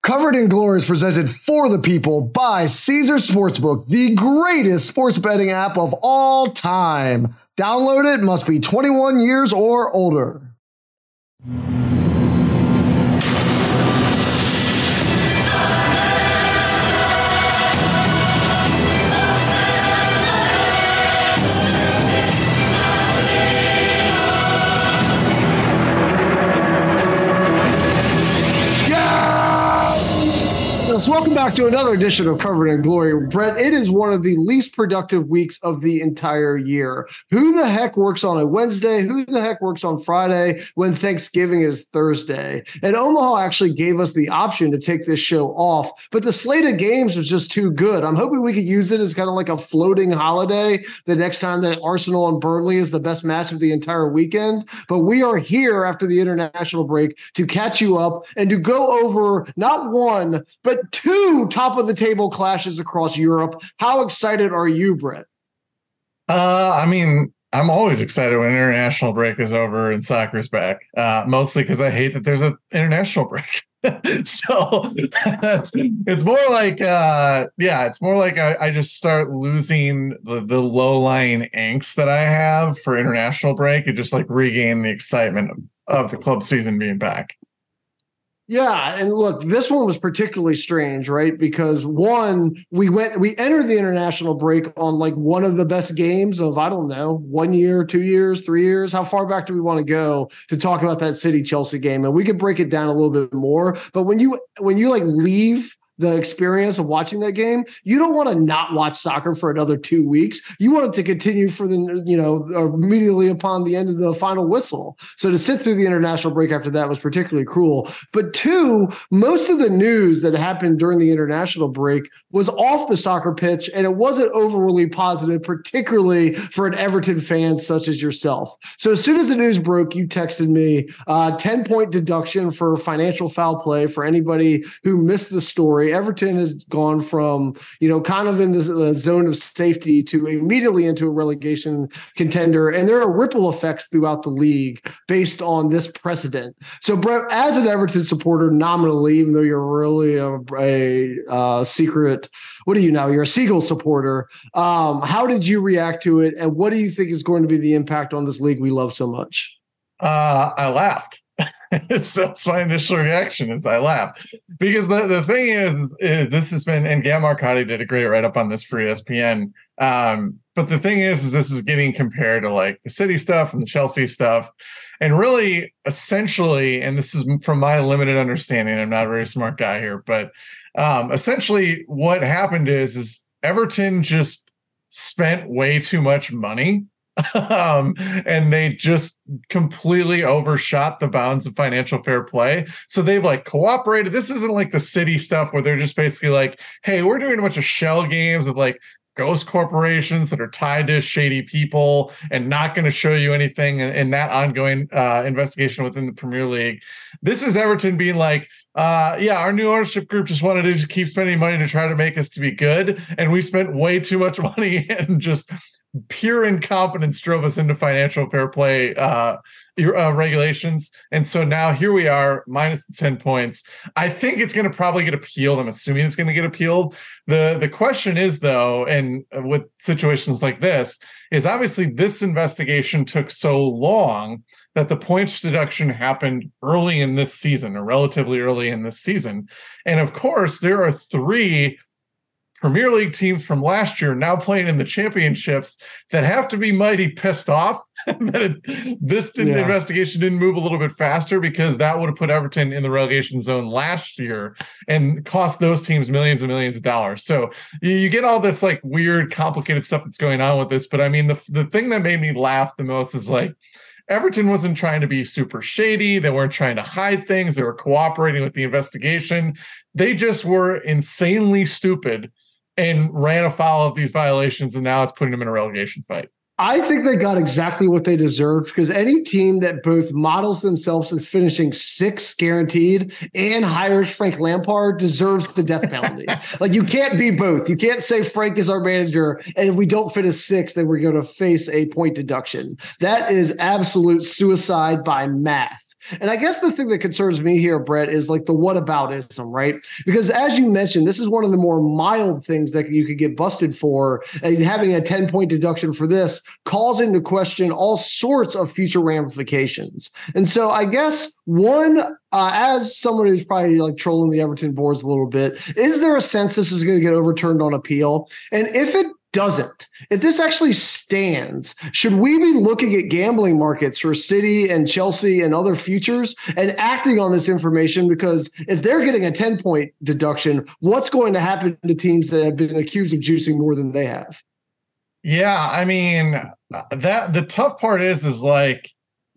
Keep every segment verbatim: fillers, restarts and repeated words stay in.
Covered in Glory is presented for the people by Caesar Sportsbook, the greatest sports betting app of all time. Download it, must be twenty-one years or older. So welcome back to another edition of Covered in Glory. Brett, it is one of the least productive weeks of the entire year. Who the heck works on a Wednesday? Who the heck works on Friday when Thanksgiving is Thursday? And Omaha actually gave us the option to take this show off, but the slate of games was just too good. I'm hoping we could use it as kind of like a floating holiday the next time that Arsenal and Burnley is the best match of the entire weekend. But we are here after the international break to catch you up and to go over not one, but two top of the table clashes across Europe. How excited are you, Brett? Uh, I mean, I'm always excited when international break is over and soccer's back, uh, mostly because I hate that there's an international break. so it's, it's more like, uh, yeah, it's more like I, I just start losing the, the low-lying angst that I have for international break and just like regain the excitement of, of the club season being back. Yeah, and look, this one was particularly strange, right? Because one, we went, we entered the international break on like one of the best games of, I don't know, one year, two years, three years. How far back do we want to go to talk about that City Chelsea game? And we could break it down a little bit more. But when you when you like leave the experience of watching that game, you don't want to not watch soccer for another two weeks. You want it to continue for the, you know, immediately upon the end of the final whistle. So to sit through the international break after that was particularly cruel. But two, most of the news that happened during the international break was off the soccer pitch, and it wasn't overly positive, particularly for an Everton fan such as yourself. So as soon as the news broke, you texted me uh, ten point deduction for financial foul play for anybody who missed the story. Everton has gone from, you know, kind of in the zone of safety to immediately into a relegation contender. And there are ripple effects throughout the league based on this precedent. So, Brett, as an Everton supporter, nominally, even though you're really a, a uh, secret, what are you now? You're a Seagull supporter. Um, how did you react to it? And what do you think is going to be the impact on this league we love so much? Uh, I laughed. So that's my initial reaction is I laugh because the, the thing is, is this has been, and Gam Marcotti did a great write-up on this for E S P N. Um, but the thing is, is this is getting compared to like the City stuff and the Chelsea stuff. And really, essentially, and this is from my limited understanding, I'm not a very smart guy here, but um, essentially what happened is, is Everton just spent way too much money. Um, and they just completely overshot the bounds of financial fair play. So they've like cooperated. This isn't like the City stuff where they're just basically like, hey, we're doing a bunch of shell games with like ghost corporations that are tied to shady people and not going to show you anything in, in that ongoing uh, investigation within the Premier League. This is Everton being like, uh, yeah, our new ownership group just wanted to just keep spending money to try to make us to be good. And we spent way too much money and just pure incompetence drove us into financial fair play uh, uh, regulations. And so now here we are, minus the ten points. I think it's going to probably get appealed. I'm assuming it's going to get appealed. The, the question is, though, and with situations like this, is obviously this investigation took so long that the points deduction happened early in this season, or relatively early in this season. And of course, there are three Premier League teams from last year now playing in the championships that have to be mighty pissed off that it, this didn't, yeah. investigation didn't move a little bit faster, because that would have put Everton in the relegation zone last year and cost those teams millions and millions of dollars. So you, you get all this like weird, complicated stuff that's going on with this. But I mean, the the thing that made me laugh the most is like, Everton wasn't trying to be super shady. They weren't trying to hide things. They were cooperating with the investigation. They just were insanely stupid and ran afoul of these violations, and now it's putting them in a relegation fight. I think they got exactly what they deserved, because any team that both models themselves as finishing sixth guaranteed and hires Frank Lampard deserves the death penalty. Like, you can't be both. You can't say Frank is our manager, and if we don't finish sixth, then we're going to face a point deduction. That is absolute suicide by math. And I guess the thing that concerns me here, Brett, is like the whataboutism, right? Because as you mentioned, this is one of the more mild things that you could get busted for. And having a ten point deduction for this calls into question all sorts of future ramifications. And so I guess one, uh, as someone who's probably like trolling the Everton boards a little bit, is there a sense this is going to get overturned on appeal? And if it doesn't, if this actually stands, should we be looking at gambling markets for City and Chelsea and other futures and acting on this information? Because if they're getting a ten point deduction, what's going to happen to teams that have been accused of juicing more than they have? Yeah, I mean, that the tough part is, is like,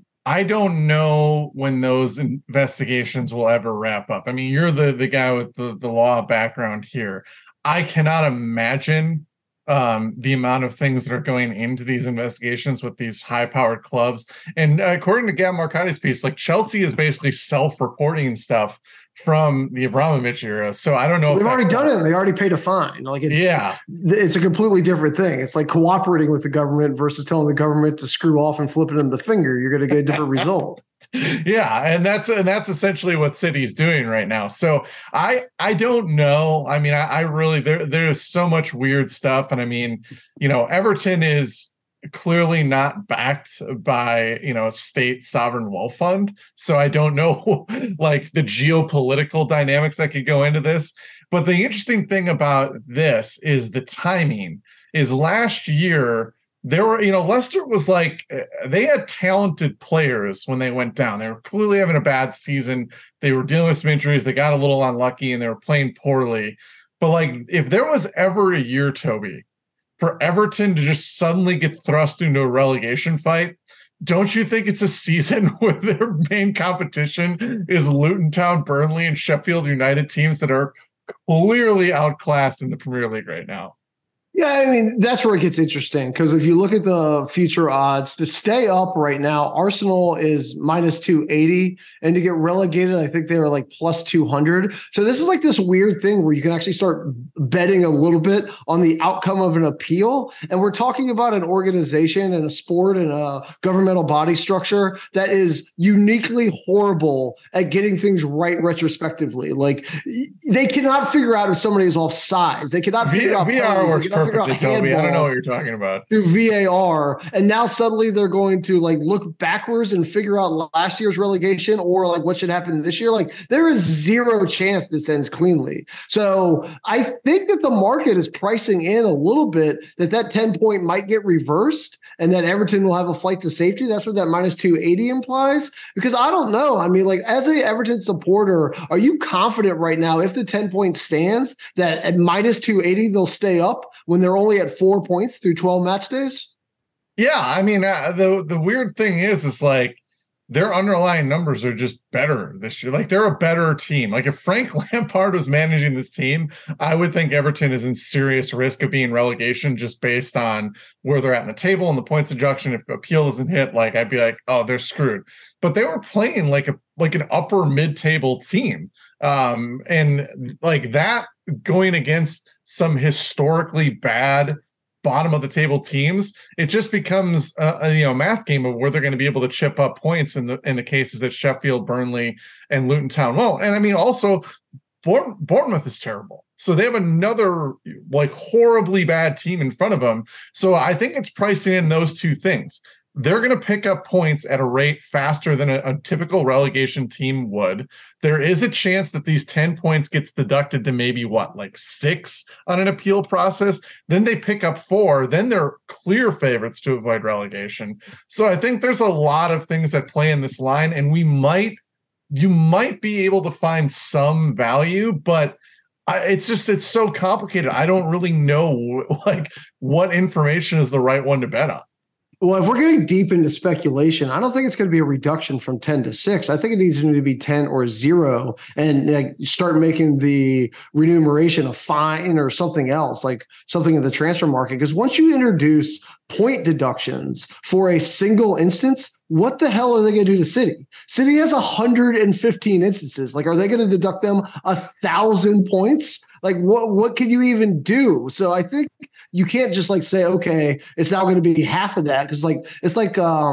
I don't know when those investigations will ever wrap up. I mean, you're the, the guy with the, the law background here. I cannot imagine um, the amount of things that are going into these investigations with these high-powered clubs. And uh, according to Gab Marcotti's piece, like Chelsea is basically self-reporting stuff from the Abramovich era. So I don't know. They've already done it. And they already paid a fine. Like it's, yeah, it's a completely different thing. It's like cooperating with the government versus telling the government to screw off and flipping them the finger. You're going to get a different result. Yeah, and that's and that's essentially what City's doing right now. So I I don't know. I mean, I, I really there there's so much weird stuff, and I mean, you know, Everton is clearly not backed by, you know, a state sovereign wealth fund. So I don't know like the geopolitical dynamics that could go into this. But the interesting thing about this is the timing. Is last year there were, you know, Leicester was like, they had talented players when they went down. They were clearly having a bad season. They were dealing with some injuries. They got a little unlucky and they were playing poorly. But like, if there was ever a year, Toby, for Everton to just suddenly get thrust into a relegation fight, don't you think it's a season where their main competition is Luton Town, Burnley, and Sheffield United, teams that are clearly outclassed in the Premier League right now? Yeah, I mean, that's where it gets interesting, because if you look at the future odds to stay up right now, Arsenal is minus two eighty, and to get relegated, I think they were like plus two hundred. So this is like this weird thing where you can actually start betting a little bit on the outcome of an appeal. And we're talking about an organization and a sport and a governmental body structure that is uniquely horrible at getting things right retrospectively. Like, they cannot figure out if somebody is offsides. They cannot figure out V R works perfectly, Toby. I don't know what you're talking about. Through V A R, and now suddenly they're going to like look backwards and figure out last year's relegation or like what should happen this year. Like, there is zero chance this ends cleanly. So I think that the market is pricing in a little bit that that ten point might get reversed and that Everton will have a flight to safety. That's what that minus two eighty implies. Because I don't know. I mean, like, as a Everton supporter, are you confident right now, if the ten point stands, that at minus two eighty they'll stay up when they're only at four points through twelve match days? Yeah, I mean, uh, the the weird thing is, is like their underlying numbers are just better this year. Like, they're a better team. Like, if Frank Lampard was managing this team, I would think Everton is in serious risk of being relegation just based on where they're at in the table and the points deduction. If appeal isn't hit, like, I'd be like, oh, they're screwed. But they were playing like a like an upper mid-table team. Um, and like that going against some historically bad bottom of the table teams, it just becomes a, a you know math game of where they're going to be able to chip up points in the in the cases that Sheffield, Burnley, and Luton Town will. And I mean, also Bourne, Bournemouth is terrible, so they have another like horribly bad team in front of them. So I think it's pricing in those two things. They're going to pick up points at a rate faster than a, a typical relegation team would. There is a chance that these ten points gets deducted to maybe what, like six on an appeal process. Then they pick up four. Then they're clear favorites to avoid relegation. So I think there's a lot of things that play in this line, and we might, you might be able to find some value, but I, it's just, it's so complicated. I don't really know like what information is the right one to bet on. Well, if we're getting deep into speculation, I don't think it's going to be a reduction from ten to six. I think it needs to be ten or zero, and like start making the remuneration a fine or something else, like something in the transfer market. Because once you introduce point deductions for a single instance, what the hell are they going to do to City? City has one hundred fifteen instances. Like, are they going to deduct them a thousand points? Like, what what can you even do? So I think you can't just like say, okay, it's now going to be half of that, because like it's like um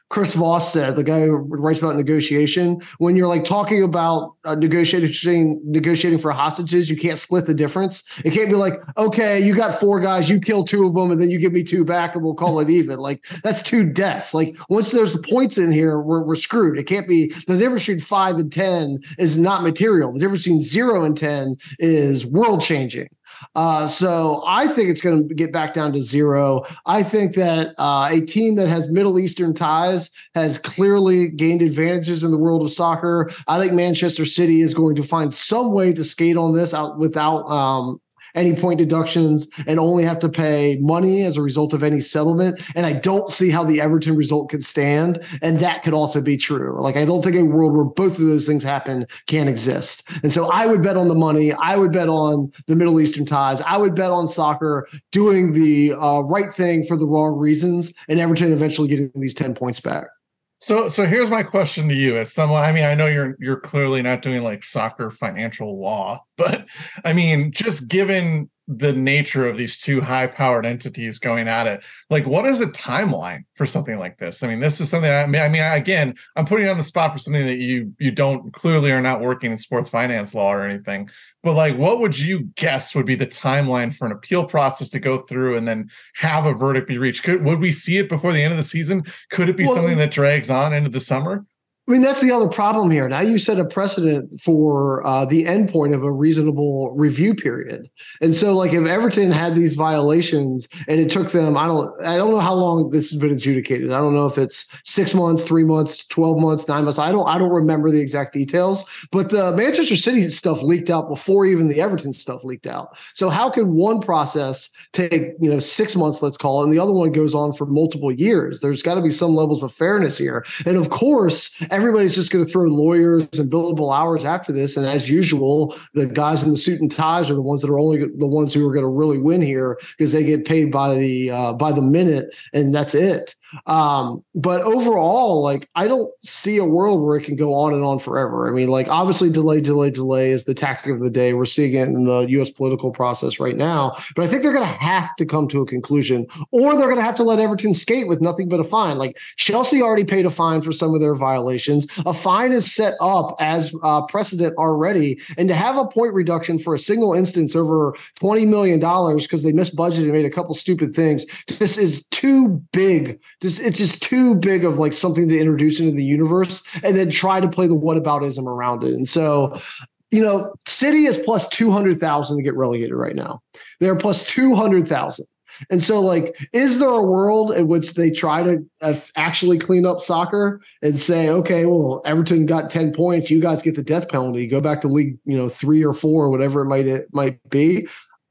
Chris Voss said, the guy who writes about negotiation, when you're like talking about uh, negotiating negotiating for hostages, you can't split the difference. It can't be like, okay, you got four guys, you kill two of them, and then you give me two back, and we'll call it even. Like that's two deaths. Like once there's points in here, we're we're screwed. It can't be the difference between five and ten is not material. The difference between zero and ten is world changing. Uh, so I think it's going to get back down to zero. I think that uh, a team that has Middle Eastern ties has clearly gained advantages in the world of soccer. I think Manchester City is going to find some way to skate on this out without um, any point deductions and only have to pay money as a result of any settlement. And I don't see how the Everton result could stand. And that could also be true. Like, I don't think a world where both of those things happen can exist. And so I would bet on the money. I would bet on the Middle Eastern ties. I would bet on soccer doing the uh, right thing for the wrong reasons and Everton eventually getting these ten points back. So, so here's my question to you as someone, I mean, I know you're, you're clearly not doing like soccer financial law, but I mean, just given the nature of these two high powered entities going at it, like what is a timeline for something like this? I mean, this is something I mean, I mean, again, I'm putting you on the spot for something that you, you don't clearly are not working in sports finance law or anything, but like, what would you guess would be the timeline for an appeal process to go through and then have a verdict be reached? Could, would we see it before the end of the season? Could it be well, something that drags on into the summer? I mean, that's the other problem here. Now you set a precedent for uh, the endpoint of a reasonable review period. And so like if Everton had these violations and it took them, I don't, I don't know how long this has been adjudicated. I don't know if it's six months, three months, twelve months, nine months. I don't, I don't remember the exact details, but the Manchester City stuff leaked out before even the Everton stuff leaked out. So how can one process take, you know, six months, let's call it, and the other one goes on for multiple years? There's got to be some levels of fairness here. And of course, everybody's just going to throw lawyers and billable hours after this. And as usual, the guys in the suit and ties are the ones that are only the ones who are going to really win here because they get paid by the uh, by the minute, and that's it. Um, but overall, like, I don't see a world where it can go on and on forever. I mean, like, obviously delay, delay, delay is the tactic of the day. We're seeing it in the U S political process right now, but I think they're going to have to come to a conclusion, or they're going to have to let Everton skate with nothing but a fine. Like Chelsea already paid a fine for some of their violations. A fine is set up as uh, precedent already. And to have a point reduction for a single instance over twenty million dollars because they missed budget and made a couple stupid things, this is too big. Just, it's just too big of like something to introduce into the universe and then try to play the whataboutism around it. And so, you know, City is plus two hundred thousand to get relegated right now. They're plus two hundred thousand. And so, like, is there a world in which they try to uh, actually clean up soccer and say, okay, well, Everton got ten points. You guys get the death penalty. Go back to league, you know, three or four or whatever it might, it might be.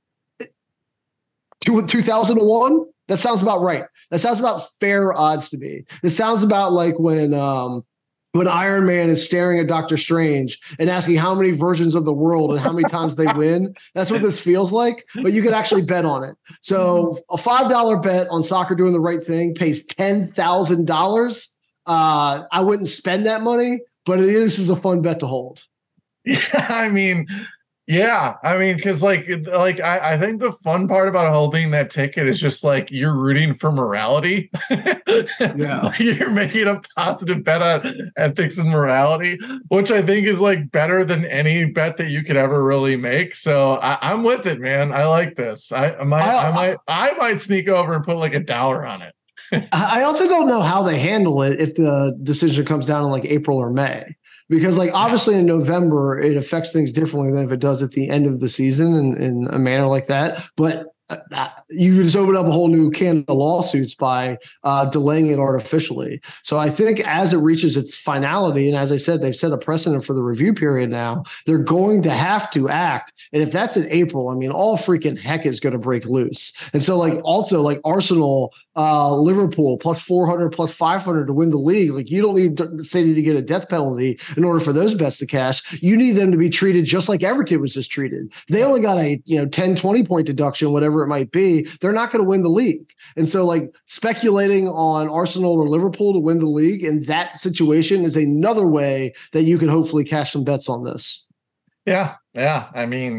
two thousand one? That sounds about right. That sounds about fair odds to me. It sounds about like when um, when Iron Man is staring at Doctor Strange and asking how many versions of the world and how many times they win. That's what this feels like, but you could actually bet on it. So a five dollar bet on soccer doing the right thing pays ten thousand dollars. Uh, I wouldn't spend that money, but it is, is a fun bet to hold. Yeah, I mean... Yeah, I mean, because like, like I, I think the fun part about holding that ticket is just like you're rooting for morality. Yeah, like you're making a positive bet on ethics and morality, which I think is like better than any bet that you could ever really make. So I, I'm with it, man. I like this. I, I might, I, I might, I might sneak over and put like a dollar on it. I also don't know how they handle it if the decision comes down in like April or May. Because, like, obviously in November, it affects things differently than if it does at the end of the season in, in a manner like that. But uh, you just open up a whole new can of lawsuits by uh, delaying it artificially. So I think as it reaches its finality, and as I said, they've set a precedent for the review period now, they're going to have to act. And if that's in April, I mean, all freaking heck is going to break loose. And so, like, also, like, Arsenal, uh, Liverpool, plus four hundred, plus five hundred to win the league. Like, you don't need City to get a death penalty in order for those bets to cash. You need them to be treated just like Everton was just treated. They only got a, you know, ten, twenty point deduction, whatever it might be. They're not going to win the league. And so, like, speculating on Arsenal or Liverpool to win the league in that situation is another way that you could hopefully cash some bets on this. Yeah. Yeah. I mean,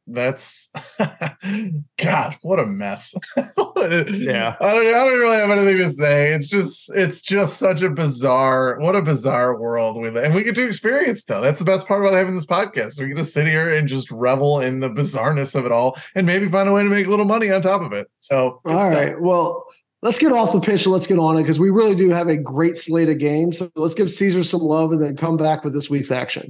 that's God, what a mess. Yeah. I don't, I don't really have anything to say. It's just, it's just such a bizarre, what a bizarre world we live. And we get to experience though. That's the best part about having this podcast. We get to sit here and just revel in the bizarreness of it all and maybe find a way to make a little money on top of it. So all right. Stuff. Well, let's get off the pitch and let's get on it because we really do have a great slate of games. So let's give Caesar some love and then come back with this week's action.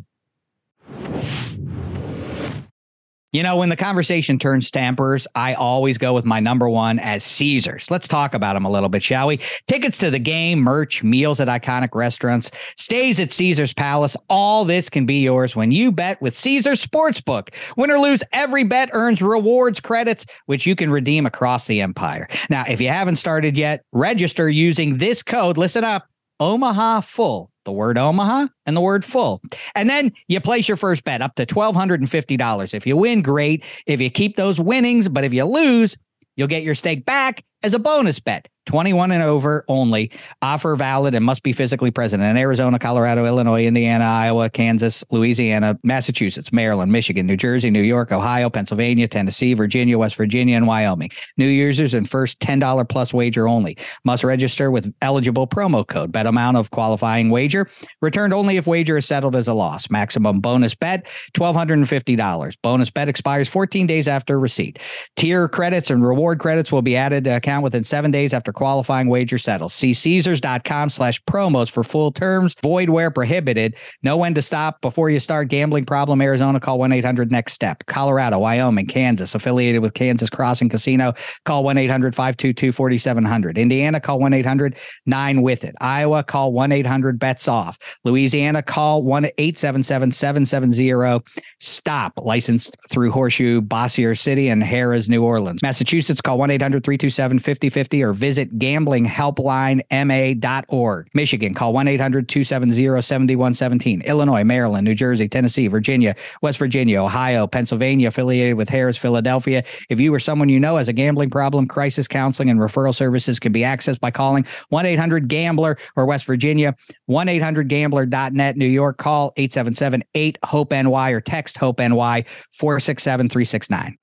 You know, when the conversation turns to Emperors, I always go with my number one as Caesars. Let's talk about them a little bit, shall we? Tickets to the game, merch, meals at iconic restaurants, stays at Caesars Palace. All this can be yours when you bet with Caesars Sportsbook. Win or lose, every bet earns rewards credits, which you can redeem across the empire. Now, if you haven't started yet, register using this code. Listen up, Omaha Full. The word Omaha and the word full. And then you place your first bet up to one thousand two hundred fifty dollars. If you win, great. If you keep those winnings, but if you lose, you'll get your stake back as a bonus bet. twenty-one and over only. Offer valid and must be physically present in Arizona, Colorado, Illinois, Indiana, Iowa, Kansas, Louisiana, Massachusetts, Maryland, Michigan, New Jersey, New York, Ohio, Pennsylvania, Tennessee, Virginia, West Virginia, and Wyoming. New users and first ten dollars plus wager only. Must register with eligible promo code. Bet amount of qualifying wager. Returned only if wager is settled as a loss. Maximum bonus bet, one thousand two hundred fifty dollars. Bonus bet expires fourteen days after receipt. Tier credits and reward credits will be added to account within seven days after qualifying wager settles. See Caesars.com slash promos for full terms. Void where prohibited. Know when to stop before you start. Gambling problem, Arizona, call one eight hundred next step. Colorado, Wyoming, Kansas, affiliated with Kansas Crossing Casino, call one eight hundred five two two four seven zero zero. Indiana, call one eight hundred nine with it. Iowa, call one eight hundred bets off. Louisiana, call one eight seven seven seven seven zero stop. Licensed through Horseshoe, Bossier City, and Harrah's, New Orleans. Massachusetts, call one eight hundred three two seven five zero five zero or visit gambling helpline m a dot org. Michigan, call one eight hundred two seven zero seven one one seven. Illinois, Maryland, New Jersey, Tennessee, Virginia, West Virginia, Ohio, Pennsylvania, affiliated with Harrah's, Philadelphia. If you or someone you know has a gambling problem, crisis counseling and referral services can be accessed by calling one eight hundred gambler or West Virginia, one eight hundred gambler dot net. New York, call eight seven seven eight hope N Y or text hope N Y four six seven three six nine.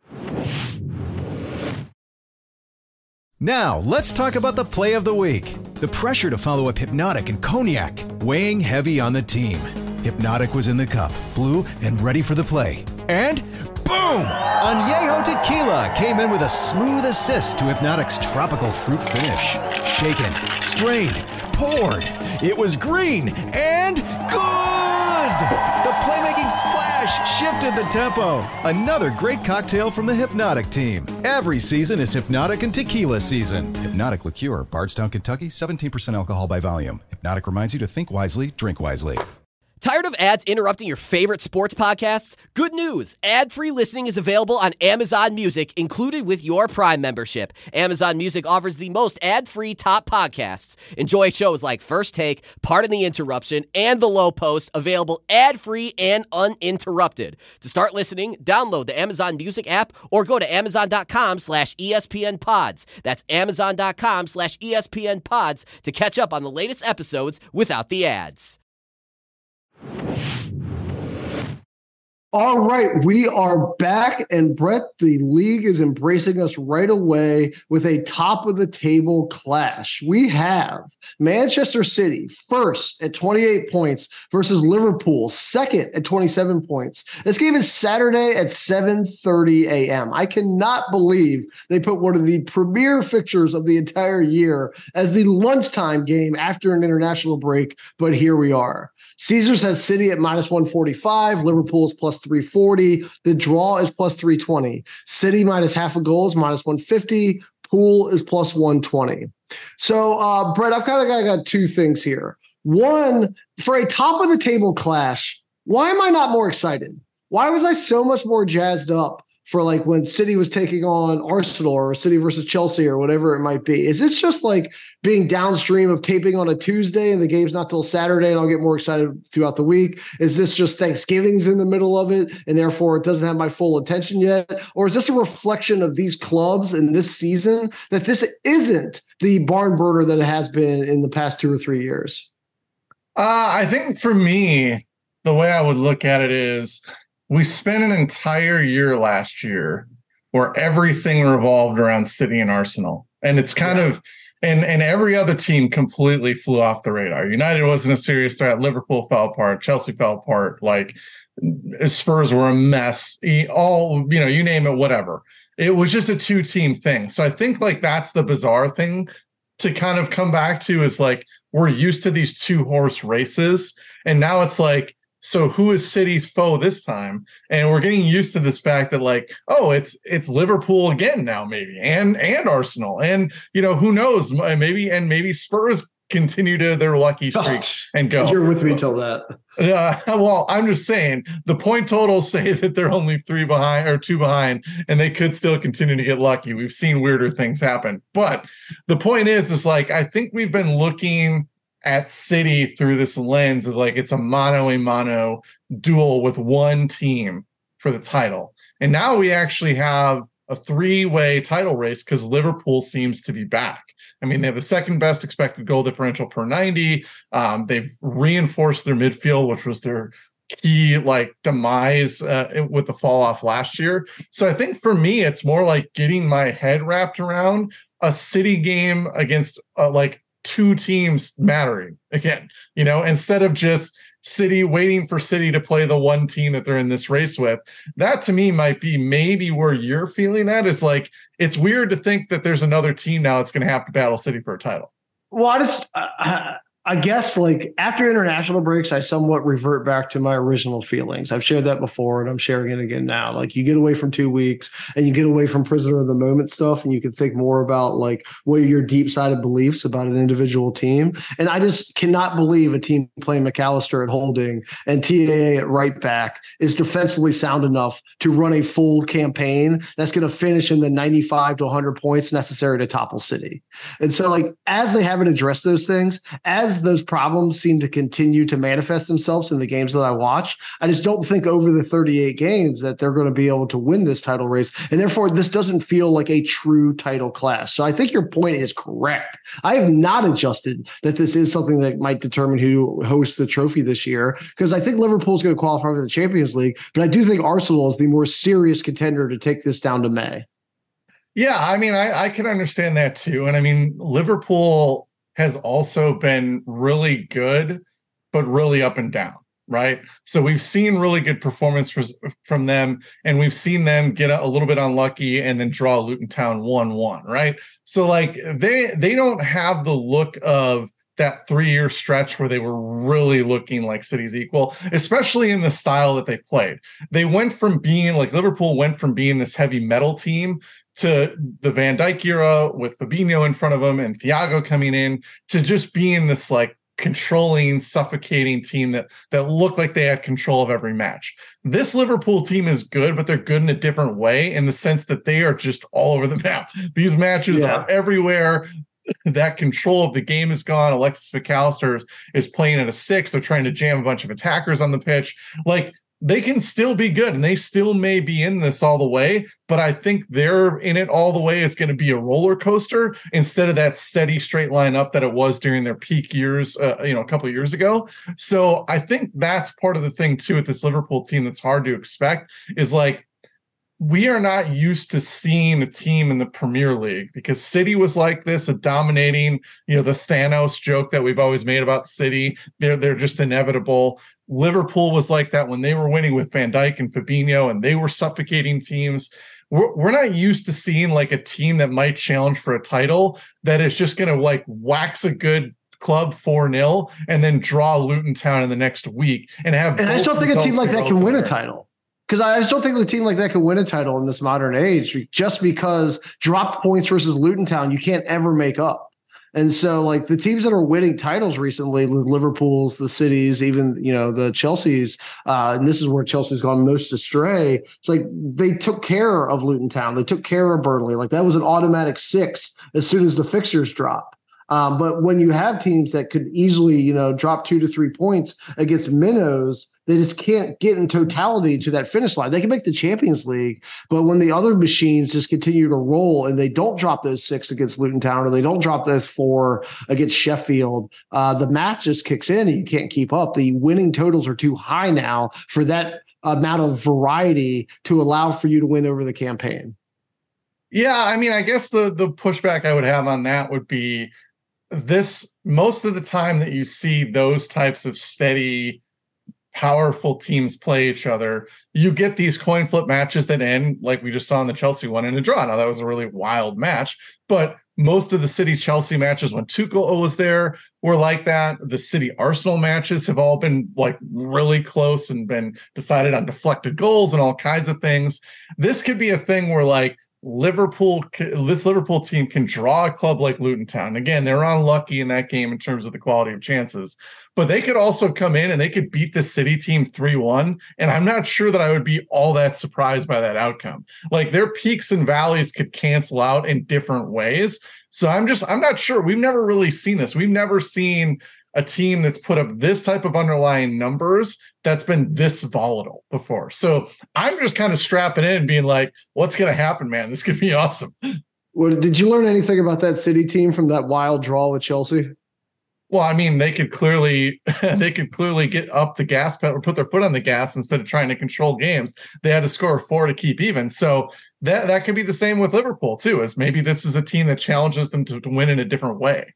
Now, let's talk about the play of the week. The pressure to follow up Hypnotic and Cognac, weighing heavy on the team. Hypnotic was in the cup, blue, and ready for the play. And boom! Añejo Tequila came in with a smooth assist to Hypnotic's tropical fruit finish. Shaken, strained, poured. It was green and good! The playmaking splash shifted the tempo. Another great cocktail from the Hypnotic team. Every season is Hypnotic and Tequila season. Hypnotic Liqueur, Bardstown, Kentucky, seventeen percent alcohol by volume. Hypnotic reminds you to think wisely, drink wisely. Tired of ads interrupting your favorite sports podcasts? Good news! Ad-free listening is available on Amazon Music, included with your Prime membership. Amazon Music offers the most ad-free top podcasts. Enjoy shows like First Take, Pardon the Interruption, and The Low Post, available ad-free and uninterrupted. To start listening, download the Amazon Music app or go to amazon.com slash ESPN pods. That's amazon.com slash ESPN pods to catch up on the latest episodes without the ads. All right, we are back, and Brett, the league is embracing us right away with a top-of-the-table clash. We have Manchester City first at twenty-eight points versus Liverpool second at twenty-seven points. This game is Saturday at seven thirty a.m. I cannot believe they put one of the premier fixtures of the entire year as the lunchtime game after an international break, but here we are. Caesars has City at minus one forty-five, Liverpool is plus three forty, the draw is plus three twenty. City minus half a goal is minus one fifty, Pool is plus one twenty. So, uh, Brett, I've kind of got, got two things here. One, for a top-of-the-table clash, why am I not more excited? Why was I so much more jazzed up for like when City was taking on Arsenal or City versus Chelsea or whatever it might be? Is this just like being downstream of taping on a Tuesday and the game's not till Saturday and I'll get more excited throughout the week? Is this just Thanksgiving's in the middle of it and therefore it doesn't have my full attention yet? Or is this a reflection of these clubs in this season that this isn't the barn burner that it has been in the past two or three years? Uh, I think for me, the way I would look at it is, we spent an entire year last year where everything revolved around City and Arsenal. And it's kind yeah. of, and, and every other team completely flew off the radar. United wasn't a serious threat. Liverpool fell apart. Chelsea fell apart. Like Spurs were a mess. All, you know, you name it, whatever. It was just a two team thing. So I think like that's the bizarre thing to kind of come back to is like, we're used to these two horse races. And now it's like, so who is City's foe this time? And we're getting used to this fact that like, oh, it's it's Liverpool again now, maybe, and and Arsenal, and you know who knows, maybe and maybe Spurs continue to their lucky streak oh, and go. You're with me till that. Uh, well, I'm just saying the point totals say that they're only three behind or two behind, and they could still continue to get lucky. We've seen weirder things happen, but the point is, is like I think we've been looking at City through this lens of like it's a mano a mano duel with one team for the title. And now we actually have a three-way title race because Liverpool seems to be back. I mean, they have the second best expected goal differential per ninety. Um, they've reinforced their midfield, which was their key like demise uh, with the fall off last year. So I think for me, it's more like getting my head wrapped around a City game against uh, like two teams mattering again, you know, instead of just City waiting for City to play the one team that they're in this race with. That to me might be maybe where you're feeling that is like, it's weird to think that there's another team now that's going to have to battle City for a title. Well, I just, uh, I guess like after international breaks, I somewhat revert back to my original feelings. I've shared that before and I'm sharing it again now. Like you get away from two weeks and you get away from prisoner of the moment stuff and you can think more about like what are your deep sided beliefs about an individual team. And I just cannot believe a team playing McAllister at holding and T A A at right back is defensively sound enough to run a full campaign that's going to finish in the ninety-five to one hundred points necessary to topple City. And so like as they haven't addressed those things, as those problems seem to continue to manifest themselves in the games that I watch, I just don't think over the thirty-eight games that they're going to be able to win this title race. And therefore, this doesn't feel like a true title clash. So I think your point is correct. I have not adjusted that this is something that might determine who hosts the trophy this year, because I think Liverpool is going to qualify for the Champions League, but I do think Arsenal is the more serious contender to take this down to May. Yeah, I mean, I, I can understand that too. And I mean, Liverpool has also been really good, but really up and down, right? So we've seen really good performance for, from them, and we've seen them get a, a little bit unlucky and then draw Luton Town one one, right? So like they they don't have the look of that three-year stretch where they were really looking like City's equal, especially in the style that they played. They went from being like Liverpool went from being this heavy metal team to the Van Dijk era with Fabinho in front of him and Thiago coming in to just being this like controlling, suffocating team that that looked like they had control of every match. This Liverpool team is good, but they're good in a different way in the sense that they are just all over the map. These matches yeah. are everywhere. That control of the game is gone. Alexis McAllister is playing at a six. They're trying to jam a bunch of attackers on the pitch. Like, they can still be good and they still may be in this all the way, but I think they're in it all the way. It's going to be a roller coaster instead of that steady straight line up that it was during their peak years, uh, you know, a couple of years ago. So I think that's part of the thing too with this Liverpool team that's hard to expect is like, we are not used to seeing a team in the Premier League because City was like this, a dominating, you know, the Thanos joke that we've always made about City. They're, they're just inevitable. Liverpool was like that when they were winning with Van Dijk and Fabinho, and they were suffocating teams. We're, we're not used to seeing like a team that might challenge for a title that is just going to like wax a good club four nil and then draw Luton Town in the next week and have. And I still think a team like that can win a title. Because I still think the team like that can win a title in this modern age, just because dropped points versus Luton Town, you can't ever make up. And so like the teams that are winning titles recently, the Liverpools, the Cities, even, you know, the Chelseas, uh, and this is where Chelsea's gone most astray. It's like they took care of Luton Town. They took care of Burnley. Like that was an automatic six as soon as the fixtures drop. Um, but when you have teams that could easily, you know, drop two to three points against minnows, they just can't get in totality to that finish line. They can make the Champions League, but when the other machines just continue to roll and they don't drop those six against Luton Town or they don't drop those four against Sheffield, uh, the math just kicks in and you can't keep up. The winning totals are too high now for that amount of variety to allow for you to win over the campaign. Yeah, I mean, I guess the the pushback I would have on that would be this: most of the time that you see those types of steady, powerful teams play each other, you get these coin flip matches that end like we just saw in the Chelsea one in a draw. Now that was a really wild match, but most of the City Chelsea matches when Tuchel was there were like that. The City Arsenal matches have all been like really close and been decided on deflected goals and all kinds of things. This could be a thing where like Liverpool, this Liverpool team can draw a club like Luton Town. Again, they're unlucky in that game in terms of the quality of chances, but they could also come in and they could beat the City team three one. And I'm not sure that I would be all that surprised by that outcome. Like their peaks and valleys could cancel out in different ways. So I'm just, I'm not sure. We've never really seen this. We've never seen a team that's put up this type of underlying numbers that's been this volatile before. So I'm just kind of strapping in being like, what's going to happen, man? This could be awesome. Well, did you learn anything about that City team from that wild draw with Chelsea? Well, I mean, they could clearly they could clearly get up the gas pedal or put their foot on the gas instead of trying to control games. They had to score four to keep even. So that that could be the same with Liverpool too, as maybe this is a team that challenges them to, to win in a different way.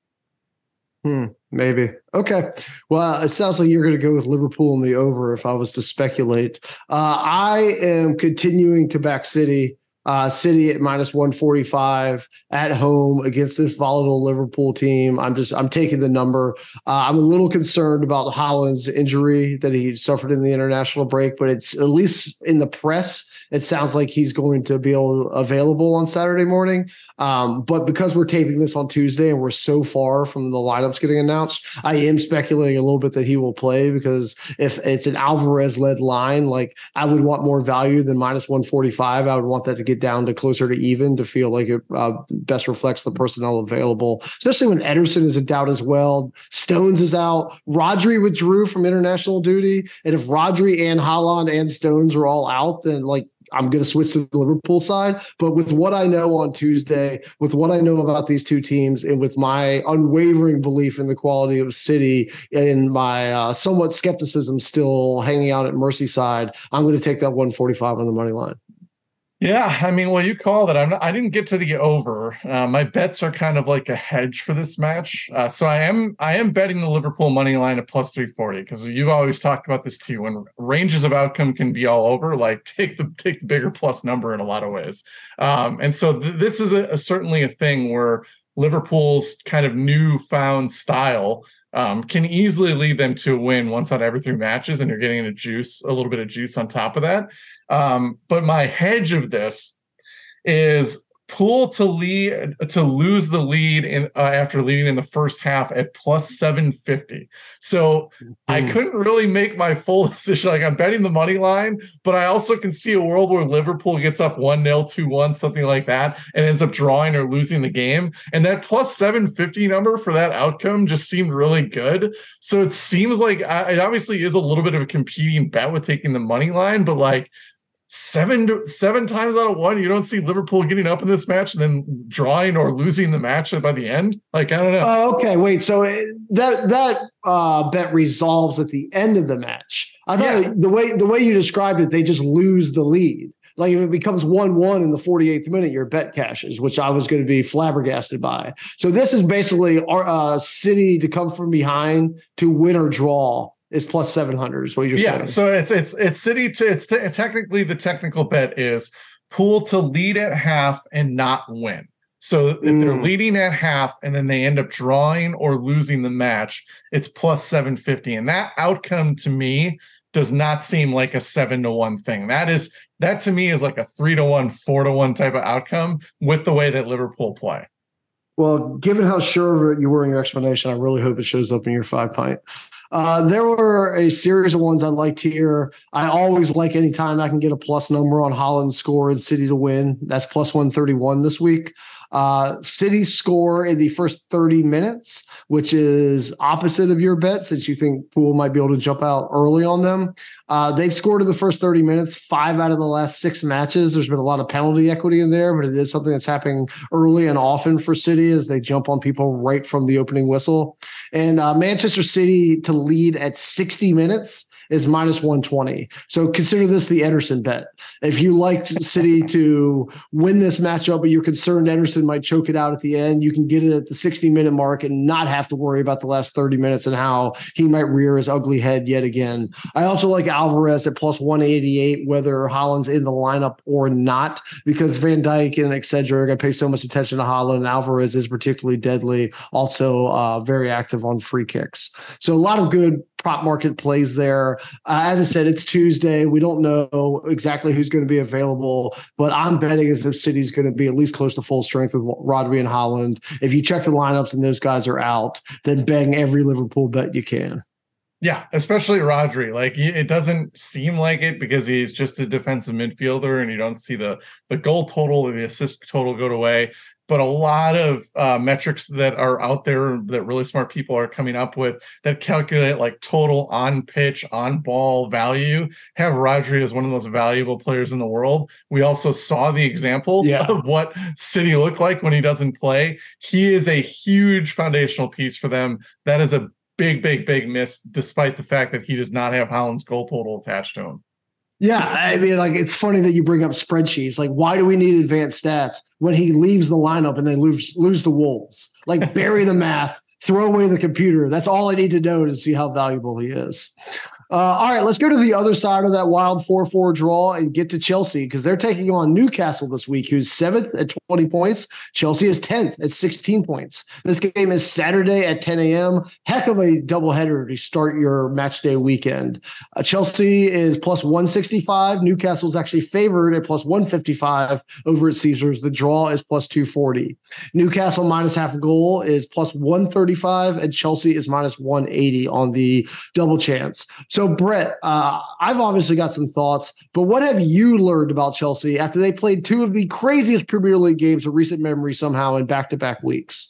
Hmm, maybe. Okay. Well, it sounds like you're going to go with Liverpool in the over if I was to speculate. Uh, I am continuing to back City. Uh, City at minus one forty-five at home against this volatile Liverpool team. I'm just, I'm taking the number. Uh, I'm a little concerned about Haaland's injury that he suffered in the international break, but it's at least in the press, it sounds like he's going to be able, available on Saturday morning. Um, but because we're taping this on Tuesday and we're so far from the lineups getting announced, I am speculating a little bit that he will play, because if it's an Alvarez-led line, like I would want more value than minus one forty-five. I would want that to get down to closer to even to feel like it uh, best reflects the personnel available, especially when Ederson is in doubt as well. Stones is out. Rodri withdrew from international duty. And if Rodri and Haaland and Stones are all out, then like I'm going to switch to the Liverpool side. But with what I know on Tuesday, with what I know about these two teams, and with my unwavering belief in the quality of City and my uh, somewhat skepticism still hanging out at Merseyside, I'm going to take that one forty-five on the money line. Yeah, I mean, well, you call it. I'm not, I didn't get to the over. Uh, my bets are kind of like a hedge for this match. Uh, so I am I am betting the Liverpool money line at plus three forty, because you've always talked about this too. When ranges of outcome can be all over, like take the take the bigger plus number in a lot of ways. Um, and so th- this is a, a, certainly a thing where Liverpool's kind of newfound style um, can easily lead them to a win once out of every three matches, and you're getting a juice, a little bit of juice on top of that. Um, but my hedge of this is Pool to lead to lose the lead in uh, after leading in the first half at plus seven fifty. So mm. I couldn't really make my full decision. Like I'm betting the money line, but I also can see a world where Liverpool gets up one nil, two one, something like that, and ends up drawing or losing the game. And that plus seven fifty number for that outcome just seemed really good. So it seems like I, it obviously is a little bit of a competing bet with taking the money line, but like Seven seven times out of one, you don't see Liverpool getting up in this match and then drawing or losing the match by the end. Like, I don't know. Oh, okay. Wait. So that that uh, bet resolves at the end of the match. I thought yeah. the way the way you described it, they just lose the lead. Like if it becomes one one in the forty-eighth minute, your bet cashes, which I was going to be flabbergasted by. So this is basically our uh, City to come from behind to win or draw. Is plus seven hundred is what you're yeah, saying. Yeah, so it's it's it's City to it's t- technically the technical bet is Pool to lead at half and not win. So if mm. they're leading at half and then they end up drawing or losing the match, it's plus seven fifty. And that outcome to me does not seem like a seven to one thing. That is that to me is like a three to one, four to one type of outcome with the way that Liverpool play. Well, given how sure of it you were in your explanation, I really hope it shows up in your five pint. Uh, there were a series of ones I liked here. I always like anytime I can get a plus number on Haaland's score and City to win. That's plus one thirty-one this week. Uh, City score in the first thirty minutes, which is opposite of your bet since you think Pool might be able to jump out early on them. Uh, they've scored in the first thirty minutes, five out of the last six matches. There's been a lot of penalty equity in there, but it is something that's happening early and often for City as they jump on people right from the opening whistle. And uh, Manchester City to lead at sixty minutes is minus one twenty. So consider this the Ederson bet. If you like City to win this matchup, but you're concerned Ederson might choke it out at the end, you can get it at the sixty minute mark and not have to worry about the last thirty minutes and how he might rear his ugly head yet again. I also like Alvarez at plus one eighty-eight, whether Haaland's in the lineup or not, because Van Dijk and et cetera are going to pay so much attention to Haaland, and Alvarez is particularly deadly, also uh, very active on free kicks. So a lot of good prop market plays there. Uh, as I said, it's Tuesday. We don't know exactly who's going to be available, but I'm betting as if City's going to be at least close to full strength with Rodri and Haaland. If you check the lineups and those guys are out, then bang every Liverpool bet you can. Yeah, especially Rodri. Like, it doesn't seem like it because he's just a defensive midfielder and you don't see the, the goal total or the assist total go away. But a lot of uh, metrics that are out there that really smart people are coming up with that calculate like total on pitch, on ball value have Rodri as one of the most valuable players in the world. We also saw the example yeah. of what City looked like when he doesn't play. He is a huge foundational piece for them. That is a big, big, big miss, despite the fact that he does not have Haaland's goal total attached to him. Yeah, I mean, like, it's funny that you bring up spreadsheets. Like, why do we need advanced stats when he leaves the lineup and they lose lose the Wolves? Like, bury the math, throw away the computer. That's all I need to know to see how valuable he is. Uh, all right, let's go to the other side of that wild four four draw and get to Chelsea, because they're taking on Newcastle this week, who's seventh at twenty points. Chelsea is tenth at sixteen points. This game is Saturday at ten a.m. Heck of a doubleheader to start your match day weekend. Uh, Chelsea is plus one sixty-five. Newcastle is actually favored at plus one fifty-five over at Caesars. The draw is plus two forty. Newcastle minus half a goal is plus one thirty-five, and Chelsea is minus one eighty on the double chance. So, Brett, uh, I've obviously got some thoughts, but what have you learned about Chelsea after they played two of the craziest Premier League games of recent memory somehow in back-to-back weeks?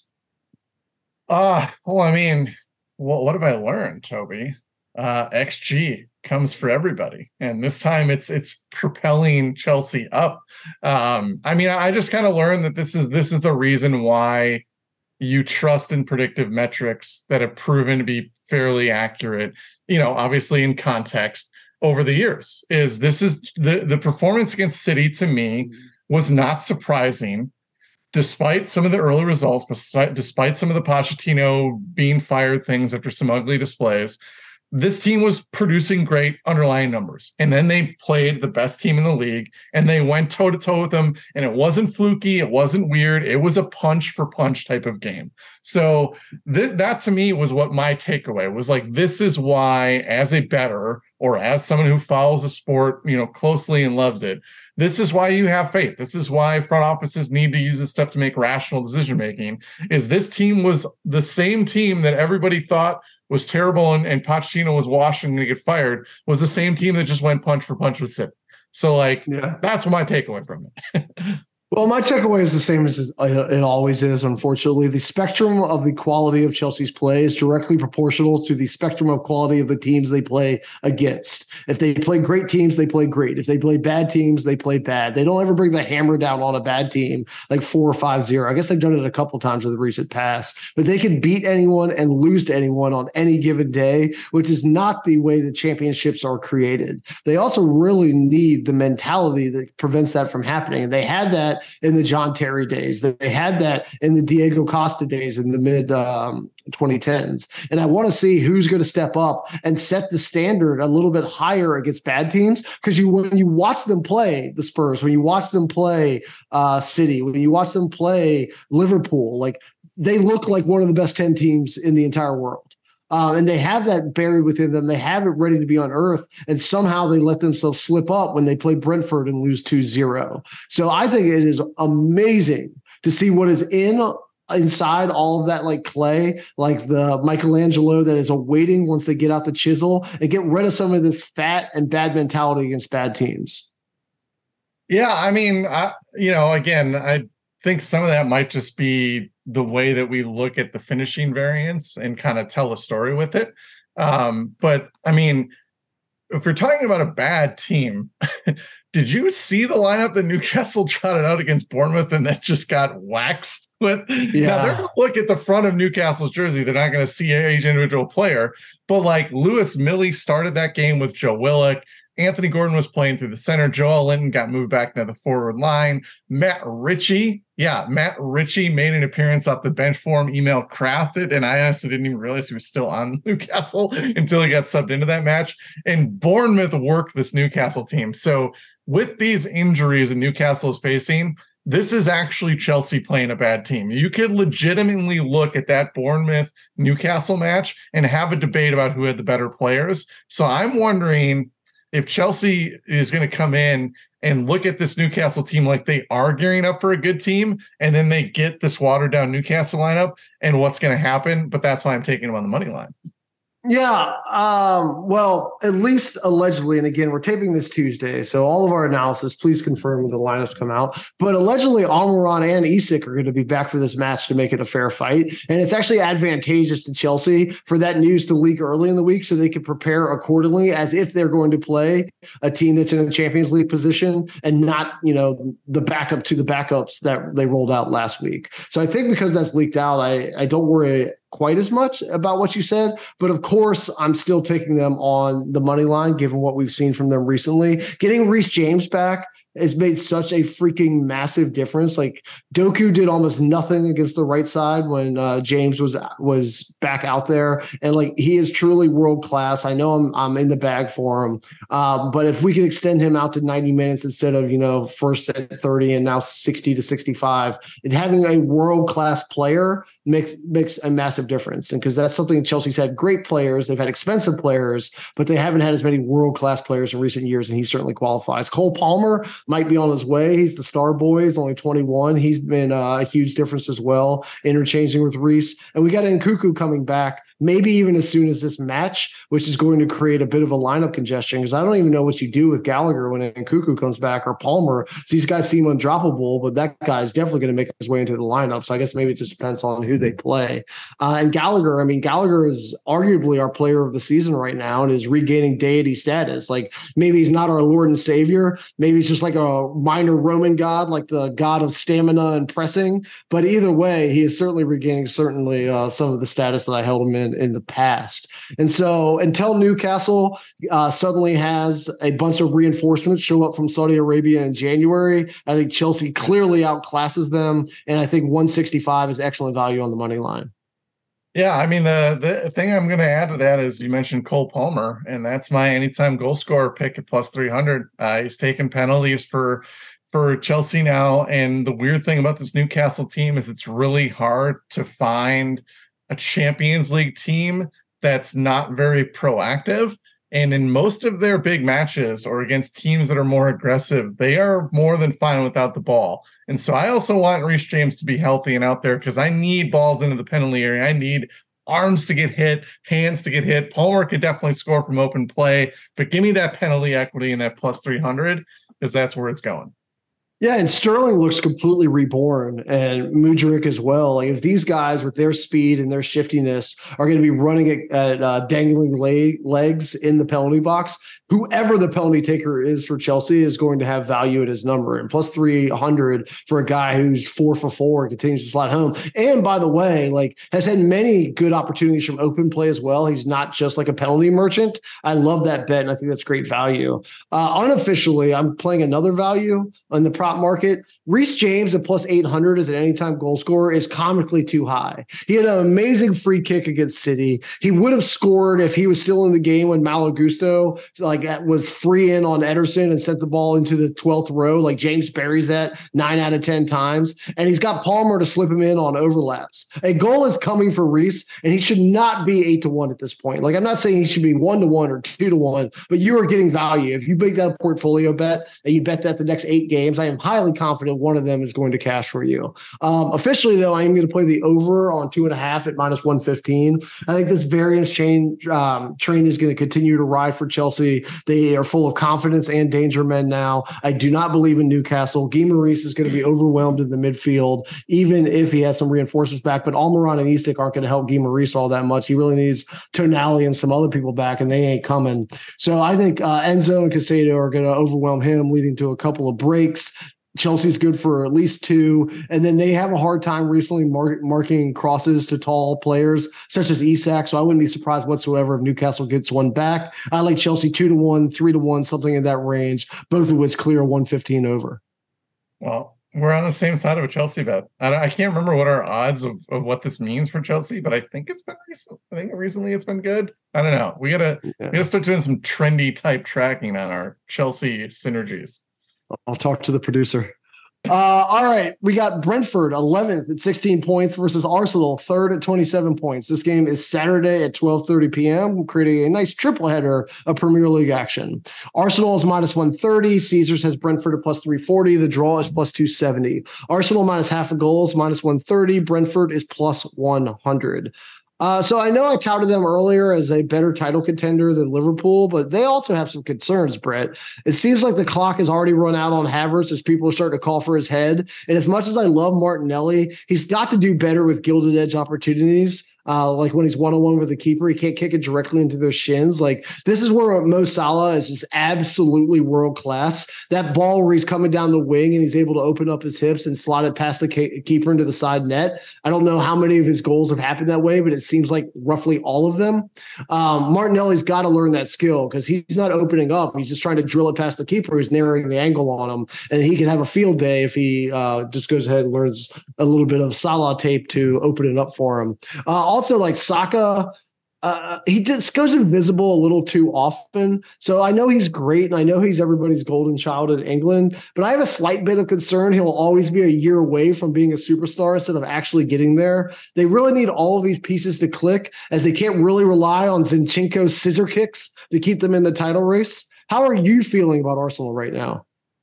Uh, well, I mean, what, what have I learned, Toby? Uh, X G comes for everybody, and this time it's it's propelling Chelsea up. Um, I mean, I just kind of learned that this is this is the reason why you trust in predictive metrics that have proven to be fairly accurate, you know, obviously in context over the years. Is this is the, the performance against City to me was not surprising, despite some of the early results, despite, despite some of the Pochettino being fired things after some ugly displays. This team was producing great underlying numbers. And then they played the best team in the league and they went toe to toe with them. And it wasn't fluky. It wasn't weird. It was a punch for punch type of game. So th- that to me was what my takeaway was. Like, this is why, as a bettor or as someone who follows the sport, you know, closely and loves it, this is why you have faith. This is why front offices need to use this stuff to make rational decision making. Is this team was the same team that everybody thought was terrible and, and Pochettino was washing to get fired, was the same team that just went punch for punch with City. So, like, yeah. That's my takeaway from it. Well, my takeaway is the same as it always is, unfortunately. The spectrum of the quality of Chelsea's play is directly proportional to the spectrum of quality of the teams they play against. If they play great teams, they play great. If they play bad teams, they play bad. They don't ever bring the hammer down on a bad team like four or five zero. I guess they've done it a couple times in the recent past, but they can beat anyone and lose to anyone on any given day, which is not the way the championships are created. They also really need the mentality that prevents that from happening. And they had that in the John Terry days. They had that in the Diego Costa days in the mid um, twenty tens. And I want to see who's going to step up and set the standard a little bit higher against bad teams. Because you, when you watch them play the Spurs, when you watch them play uh, City, when you watch them play Liverpool, like, they look like one of the best ten teams in the entire world. Uh, and they have that buried within them. They have it ready to be unearthed, and somehow they let themselves slip up when they play Brentford and lose two zero. So I think it is amazing to see what is in inside all of that, like clay, like the Michelangelo that is awaiting once they get out the chisel, and get rid of some of this fat and bad mentality against bad teams. Yeah, I mean, I, you know, again, I think some of that might just be the way that we look at the finishing variance and kind of tell a story with it. Um, but I mean, if you're talking about a bad team, did you see the lineup that Newcastle trotted out against Bournemouth and that just got waxed with? Yeah. Now they're going to look at the front of Newcastle's jersey. They're not going to see each individual player, but like Lewis Millie started that game with Joe Willock. Anthony Gordon was playing through the center. Joel Linton got moved back to the forward line. Matt Ritchie, yeah, Matt Ritchie made an appearance off the bench for him, emailed crafted, and I honestly didn't even realize he was still on Newcastle until he got subbed into that match. And Bournemouth worked this Newcastle team. So with these injuries that Newcastle is facing, this is actually Chelsea playing a bad team. You could legitimately look at that Bournemouth Newcastle match and have a debate about who had the better players. So I'm wondering if Chelsea is going to come in and look at this Newcastle team like they are gearing up for a good team, and then they get this watered down Newcastle lineup and what's going to happen. But that's why I'm taking them on the money line. Yeah, um, well, at least allegedly, and again, we're taping this Tuesday, so all of our analysis, please confirm when the lineups come out. But allegedly, Almiron and Isak are going to be back for this match to make it a fair fight, and it's actually advantageous to Chelsea for that news to leak early in the week so they can prepare accordingly as if they're going to play a team that's in a Champions League position and not, you know, the backup to the backups that they rolled out last week. So I think because that's leaked out, I, I don't worry quite as much about what you said, but of course I'm still taking them on the money line given what we've seen from them recently. Getting Reece James back has made such a freaking massive difference. Like Doku did almost nothing against the right side when uh, James was was back out there, and like he is truly world class. I know I'm I'm in the bag for him, um, but if we can extend him out to ninety minutes instead of you know first at thirty and now sixty to sixty-five, and having a world class player makes makes a massive difference. And because that's something Chelsea's had great players, they've had expensive players, but they haven't had as many world class players in recent years, and he certainly qualifies. Cole Palmer might be on his way. He's the star boy. He's only twenty-one. He's been uh, a huge difference as well, interchanging with Reece. And we got Nkunku coming back, maybe even as soon as this match, which is going to create a bit of a lineup congestion because I don't even know what you do with Gallagher when Nkunku comes back or Palmer. So these guys seem undroppable, but that guy is definitely going to make his way into the lineup. So I guess maybe it just depends on who they play. Uh, and Gallagher, I mean, Gallagher is arguably our player of the season right now and is regaining deity status. Like maybe he's not our Lord and Savior. Maybe he's just like a minor Roman god, like the god of stamina and pressing. But either way, he is certainly regaining certainly uh, some of the status that I held him in in the past. And so until Newcastle uh, suddenly has a bunch of reinforcements show up from Saudi Arabia in January, I think Chelsea clearly outclasses them. And I think one sixty-five is excellent value on the money line. Yeah, I mean, the the thing I'm going to add to that is you mentioned Cole Palmer, and that's my anytime goal scorer pick at plus three hundred. Uh, he's taking penalties for for Chelsea now, and the weird thing about this Newcastle team is it's really hard to find a Champions League team that's not very proactive. And in most of their big matches or against teams that are more aggressive, they are more than fine without the ball. And so I also want Reece James to be healthy and out there because I need balls into the penalty area. I need arms to get hit, hands to get hit. Palmer could definitely score from open play, but give me that penalty equity in that plus three hundred because that's where it's going. Yeah, and Sterling looks completely reborn, and Mudryk as well. Like if these guys with their speed and their shiftiness are going to be running at, at uh, dangling leg, legs in the penalty box, whoever the penalty taker is for Chelsea is going to have value at his number. And plus three hundred for a guy who's four for four and continues to slide home. And by the way, like has had many good opportunities from open play as well. He's not just like a penalty merchant. I love that bet, and I think that's great value. Uh, unofficially, I'm playing another value on the prop market. Reece James at plus eight hundred as an anytime goal scorer is comically too high. He had an amazing free kick against City. He would have scored if he was still in the game when Malo Gusto like was free in on Ederson and sent the ball into the twelfth row. Like James buries that nine out of ten times. And he's got Palmer to slip him in on overlaps. A goal is coming for Reece, and he should not be eight to one at this point. Like I'm not saying he should be one to one or two to one, but you are getting value. If you make that a portfolio bet and you bet that the next eight games, I am am highly confident one of them is going to cash for you. Um, officially, though, I am going to play the over on two and a half at minus one fifteen. I think this variance chain um, train is going to continue to ride for Chelsea. They are full of confidence and danger men now. I do not believe in Newcastle. Guy Maurice is going to be overwhelmed in the midfield, even if he has some reinforcements back. But Almiron and Isak aren't going to help Guy Maurice all that much. He really needs Tonali and some other people back, and they ain't coming. So I think uh, Enzo and Caicedo are going to overwhelm him, leading to a couple of breaks. Chelsea's good for at least two, and then they have a hard time recently mark, marking crosses to tall players such as Isak. So I wouldn't be surprised whatsoever if Newcastle gets one back. I like Chelsea two to one, three to one, something in that range. Both of which clear one fifteen over. Well, we're on the same side of a Chelsea bet. I, I can't remember what our odds of, of what this means for Chelsea, but I think it's been recent. I think recently it's been good. I don't know. We gotta yeah. we gotta start doing some trendy type tracking on our Chelsea synergies. I'll talk to the producer. Uh, all right. We got Brentford eleventh at sixteen points versus Arsenal third at twenty-seven points. This game is Saturday at twelve thirty p.m., creating a nice triple header of Premier League action. Arsenal is minus one thirty. Caesars has Brentford at plus three forty. The draw is plus two seventy. Arsenal minus half a goal is minus one thirty. Brentford is plus one hundred. Uh, so I know I touted them earlier as a better title contender than Liverpool, but they also have some concerns, Brett. It seems like the clock has already run out on Havertz as people are starting to call for his head. And as much as I love Martinelli, he's got to do better with gilded edge opportunities. Uh, like when he's one-on-one with the keeper, he can't kick it directly into their shins. Like this is where Mo Salah is just absolutely world class. That ball where he's coming down the wing and he's able to open up his hips and slot it past the ke- keeper into the side net. I don't know how many of his goals have happened that way, but it seems like roughly all of them. Um, Martinelli's got to learn that skill because he's not opening up. He's just trying to drill it past the keeper who's narrowing the angle on him. And he can have a field day if he uh, just goes ahead and learns a little bit of Salah tape to open it up for him. Uh, Also, like Saka, uh, he just goes invisible a little too often. So I know he's great, and I know he's everybody's golden child in England, but I have a slight bit of concern he'll always be a year away from being a superstar instead of actually getting there. They really need all of these pieces to click, as they can't really rely on Zinchenko's scissor kicks to keep them in the title race. How are you feeling about Arsenal right now?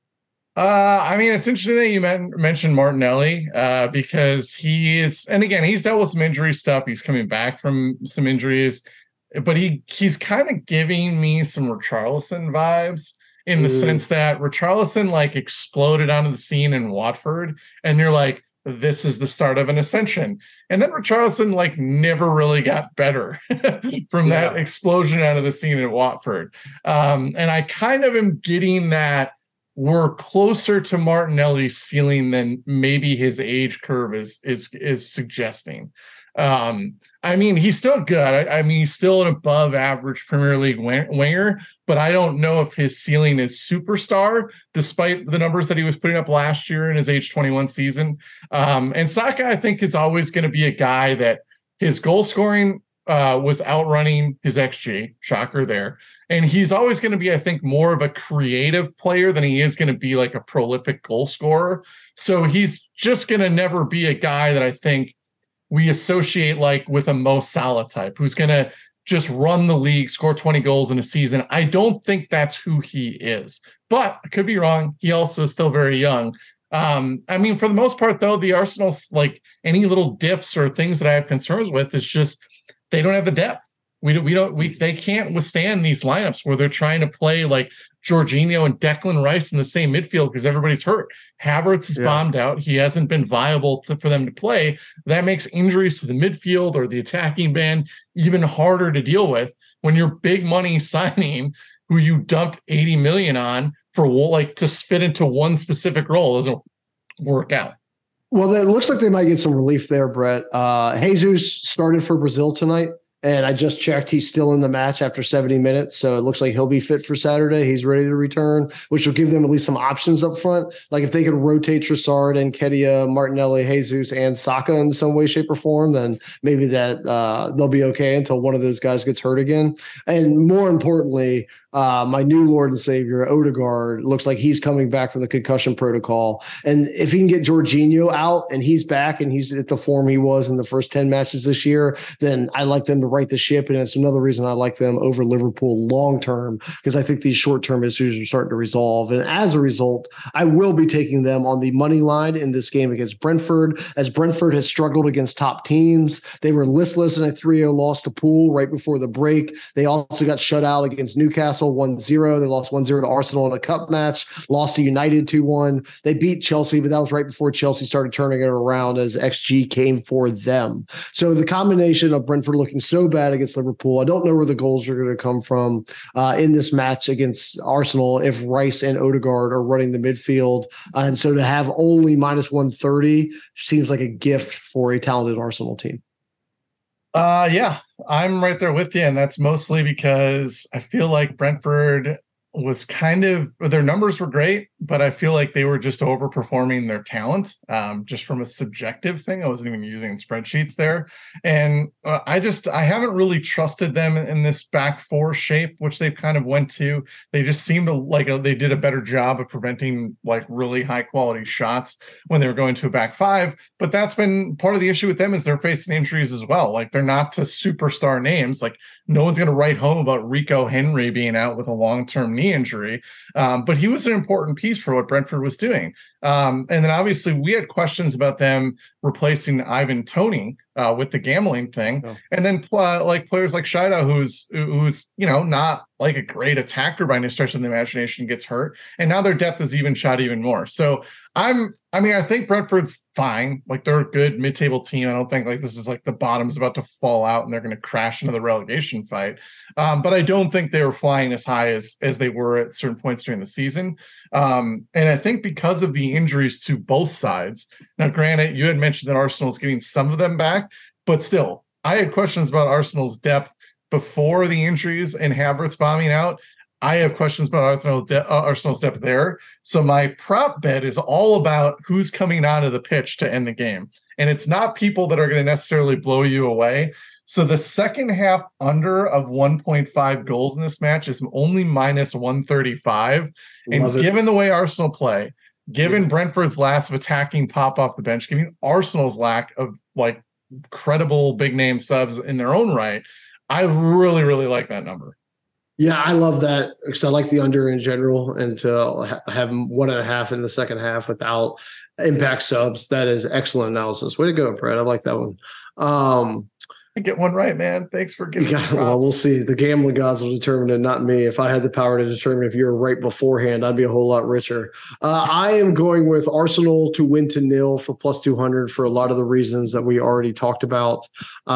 Uh, I mean, it's interesting that you men- mentioned Martinelli uh, because he is, and again, he's dealt with some injury stuff. He's coming back from some injuries, but he he's kind of giving me some Richarlison vibes in the mm. sense that Richarlison like exploded onto the scene in Watford, and you're like, this is the start of an ascension. And then Richarlison like never really got better from yeah. that explosion out of the scene in Watford. Um, and I kind of am getting that we're closer to Martinelli's ceiling than maybe his age curve is is is suggesting. Um, I mean, he's still good. I, I mean, he's still an above average Premier League winger, but I don't know if his ceiling is superstar, despite the numbers that he was putting up last year in his age twenty-one season. Um, and Saka, I think, is always going to be a guy that his goal scoring uh, was outrunning his X G. Shocker there. And he's always going to be, I think, more of a creative player than he is going to be like a prolific goal scorer. So he's just going to never be a guy that I think we associate like with a Mo Salah type, who's going to just run the league, score twenty goals in a season. I don't think that's who he is, but I could be wrong. He also is still very young. Um, I mean, for the most part, though, the Arsenal's like any little dips or things that I have concerns with is just they don't have the depth. We don't, we don't, we, they can't withstand these lineups where they're trying to play like Jorginho and Declan Rice in the same midfield because everybody's hurt. Havertz is yeah. bombed out. He hasn't been viable to, for them to play. That makes injuries to the midfield or the attacking band even harder to deal with when you're big money signing who you dumped eighty million on for like to fit into one specific role doesn't work out. Well, it looks like they might get some relief there, Brett. Uh, Jesus started for Brazil tonight. And I just checked, he's still in the match after seventy minutes. So it looks like he'll be fit for Saturday. He's ready to return, which will give them at least some options up front. Like if they could rotate Trossard and Nketiah, Martinelli, Jesus, and Saka in some way, shape, or form, then maybe that uh, they'll be okay until one of those guys gets hurt again. And more importantly, uh, my new Lord and Savior, Odegaard, looks like he's coming back from the concussion protocol. And if he can get Jorginho out and he's back and he's at the form he was in the first ten matches this year, then I like them to right the ship. And it's another reason I like them over Liverpool long term, because I think these short term issues are starting to resolve. And as a result, I will be taking them on the money line in this game against Brentford, as Brentford has struggled against top teams. They were listless in a three oh loss to Poole right before the break. They also got shut out against Newcastle one zero. They lost one zero to Arsenal in a cup match, lost to United two one. They beat Chelsea, but that was right before Chelsea started turning it around as X G came for them. So the combination of Brentford looking so bad against Liverpool, I don't know where the goals are going to come from uh, in this match against Arsenal if Rice and Odegaard are running the midfield. Uh, and so to have only minus one thirty seems like a gift for a talented Arsenal team. Uh, yeah, I'm right there with you. And that's mostly because I feel like Brentford was kind of, their numbers were great, but I feel like they were just overperforming their talent, um, just from a subjective thing. I wasn't even using spreadsheets there. And uh, I just, I haven't really trusted them in this back four shape, which they've kind of went to. They just seemed to like a, they did a better job of preventing like really high quality shots when they were going to a back five. But that's been part of the issue with them, is they're facing injuries as well. Like they're not to superstar names. Like no one's going to write home about Rico Henry being out with a long-term knee injury. Um, but he was an important piece for what Brentford was doing. Um, and then obviously we had questions about them replacing Ivan Toney uh, with the gambling thing. Oh. And then uh, like players like Shida, who's, who's, you know, not like a great attacker by any stretch of the imagination, gets hurt. And now their depth is even shot even more. So I'm, I mean, I think Brentford's fine. Like they're a good mid-table team. I don't think like this is like the bottom's about to fall out and they're going to crash into the relegation fight. Um, but I don't think they were flying as high as, as they were at certain points during the season. Um, and I think because of the injuries to both sides. Now, granted, you had mentioned that Arsenal's getting some of them back, but still, I had questions about Arsenal's depth before the injuries and Havertz bombing out. I have questions about Arsenal de- uh, Arsenal's depth there. So my prop bet is all about who's coming onto the pitch to end the game. And it's not people that are going to necessarily blow you away. So the second half under of one point five goals in this match is only minus one thirty-five. And given the way Arsenal play, given yeah. Brentford's lack of attacking pop off the bench, given Arsenal's lack of like credible big name subs in their own right, I really, really like that number. Yeah, I love that because I like the under in general, and to ha- have one and a half in the second half without impact subs. That is excellent analysis. Way to go, Brad. I like that one. Um, I get one right, man. Thanks for giving got, me Well, we'll see. The gambling gods will determine it, not me. If I had the power to determine if you were right beforehand, I'd be a whole lot richer. Uh, I am going with Arsenal to win to nil for plus two hundred for a lot of the reasons that we already talked about.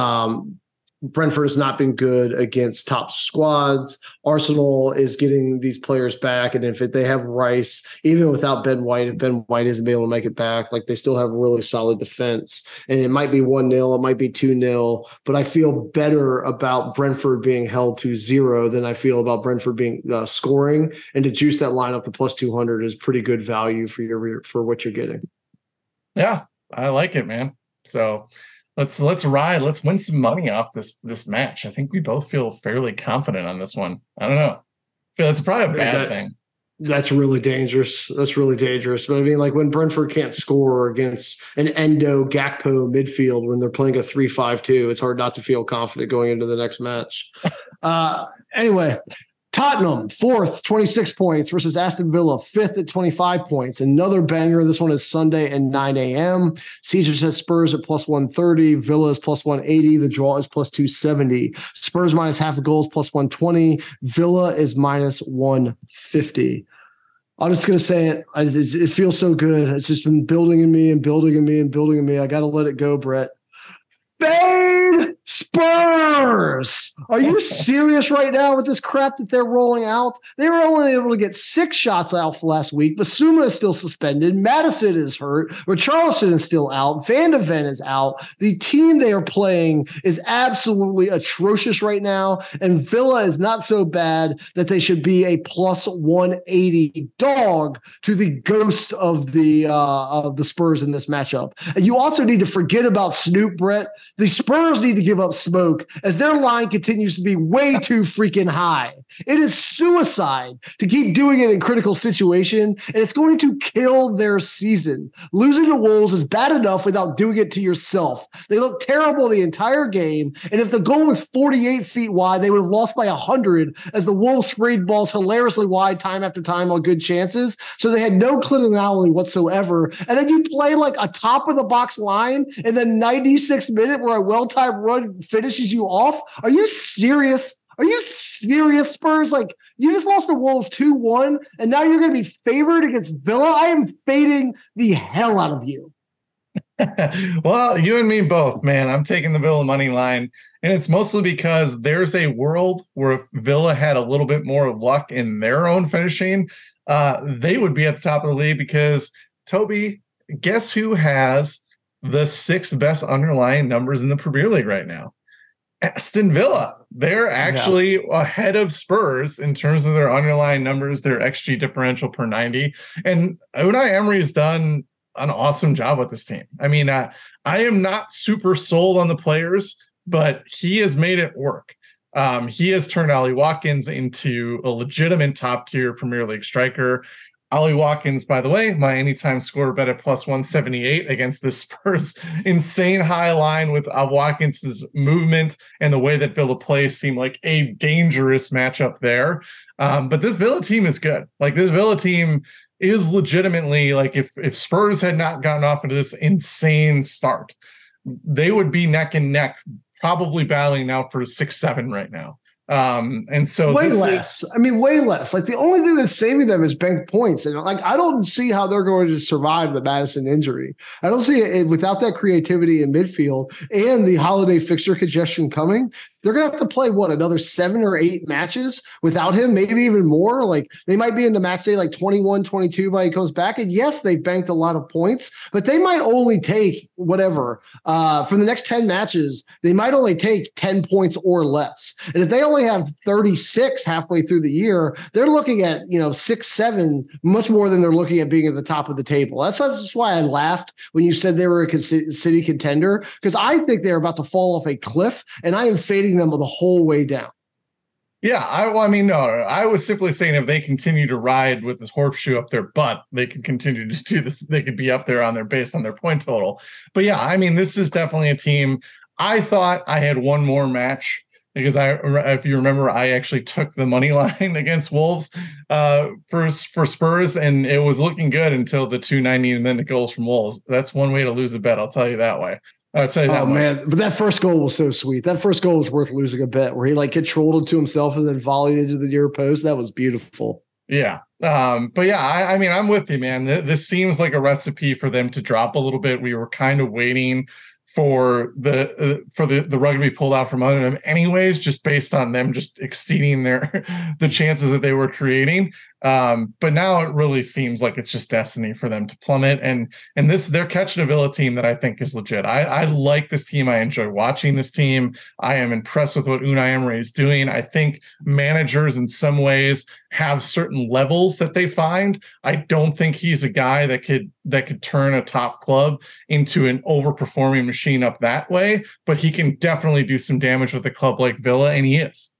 Um, Brentford has not been good against top squads. Arsenal is getting these players back, and if they have Rice, even without Ben White, if Ben White isn't able to make it back, like they still have a really solid defense. And it might be one nil, it might be two nil, but I feel better about Brentford being held to zero than I feel about Brentford being uh, scoring. And to juice that line up to plus two hundred is pretty good value for your for what you're getting. Yeah, I like it, man. So Let's let's ride. Let's win some money off this this match. I think we both feel fairly confident on this one. I don't know. I feel it's probably a bad that, thing. That's really dangerous. That's really dangerous. But I mean, like when Brentford can't score against an Endo Gakpo midfield when they're playing a three five two, it's hard not to feel confident going into the next match. Uh, anyway. Tottenham, fourth, twenty-six points versus Aston Villa, fifth at twenty-five points. Another banger. This one is Sunday at nine a.m. Caesar says Spurs at plus one thirty. Villa is plus one eighty. The draw is plus two seventy. Spurs minus half a goal is plus one twenty. Villa is minus one fifty. I'm just going to say it. I, it feels so good. It's just been building in me and building in me and building in me. I got to let it go, Brett. Fade Spurs. Are you serious right now with this crap that they're rolling out? They were only able to get six shots out last week. Basuma is still suspended. Madison is hurt. Richarlison is still out. Van de Ven is out. The team they are playing is absolutely atrocious right now. And Villa is not so bad that they should be a plus one eighty dog to the ghost of the uh, of the Spurs in this matchup. And you also need to forget about Snoop, Brett. The Spurs need to give up smoke as their line continues to be way too freaking high. It is suicide to keep doing it in critical situation, and it's going to kill their season. Losing to Wolves is bad enough without doing it to yourself. They look terrible the entire game, and if the goal was forty-eight feet wide, they would have lost by one hundred as the Wolves sprayed balls hilariously wide time after time on good chances. So they had no clinicality whatsoever. And then you play like a top of the box line in the ninety-sixth minute where a well-timed run finishes you off. Are you serious? Are you serious, Spurs? Like, you just lost the Wolves two one, and now you're going to be favored against Villa? I am fading the hell out of you. Well, you and me both, man. I'm taking the Villa money line, and it's mostly because there's a world where if Villa had a little bit more luck in their own finishing, uh, they would be at the top of the league because, Toby, guess who has the sixth best underlying numbers in the Premier League right now? Aston Villa. They're actually yeah. ahead of Spurs in terms of their underlying numbers, their X G differential per ninety. And Unai Emery has done an awesome job with this team. I mean, uh, I am not super sold on the players, but he has made it work. Um, he has turned Ollie Watkins into a legitimate top-tier Premier League striker. Ollie Watkins, by the way, my anytime scorer bet at plus one seventy-eight against the Spurs insane high line with uh, Watkins' movement and the way that Villa plays seem like a dangerous matchup there. Um, but this Villa team is good. Like, this Villa team is legitimately, like, if, if Spurs had not gotten off into this insane start, they would be neck and neck, probably battling now for six seven right now. Um, and so way less. Is, I mean, way less. Like, the only thing that's saving them is bank points. And like, I don't see how they're going to survive the Maddison injury. I don't see it without that creativity in midfield and the holiday fixture congestion coming. They're going to have to play, what, another seven or eight matches without him, maybe even more. Like, they might be into match day like twenty-one, twenty-two by he comes back. And yes, they banked a lot of points, but they might only take whatever. Uh, for the next ten matches, they might only take ten points or less. And if they only have thirty-six halfway through the year, they're looking at, you know, six, seven, much more than they're looking at being at the top of the table. That's, that's why I laughed when you said they were a city contender, because I think they're about to fall off a cliff, and I am fading them the whole way down. Yeah, I, well, I mean, no, I was simply saying if they continue to ride with this horseshoe up their butt, they can continue to do this. They could be up there on their based on their point total. But yeah, I mean, this is definitely a team. I thought I had one more match because I, if you remember, I actually took the money line against Wolves uh, for for Spurs, and it was looking good until the two ninety minute goals from Wolves. That's one way to lose a bet, I'll tell you that way. I'll tell you that oh much. Man, but that first goal was so sweet. That first goal was worth losing a bet, where he like controlled it to himself and then volleyed into the near post. That was beautiful. Yeah. Um, but yeah, I, I mean, I'm with you, man. This seems like a recipe for them to drop a little bit. We were kind of waiting for the uh, for the, the rug to be pulled out from under them anyways, just based on them just exceeding their the chances that they were creating. Um, but now it really seems like it's just destiny for them to plummet. And and this they're catching a Villa team that I think is legit. I, I like this team. I enjoy watching this team. I am impressed with what Unai Emery is doing. I think managers in some ways have certain levels that they find. I don't think he's a guy that could that could turn a top club into an overperforming machine up that way, but he can definitely do some damage with a club like Villa, and he is.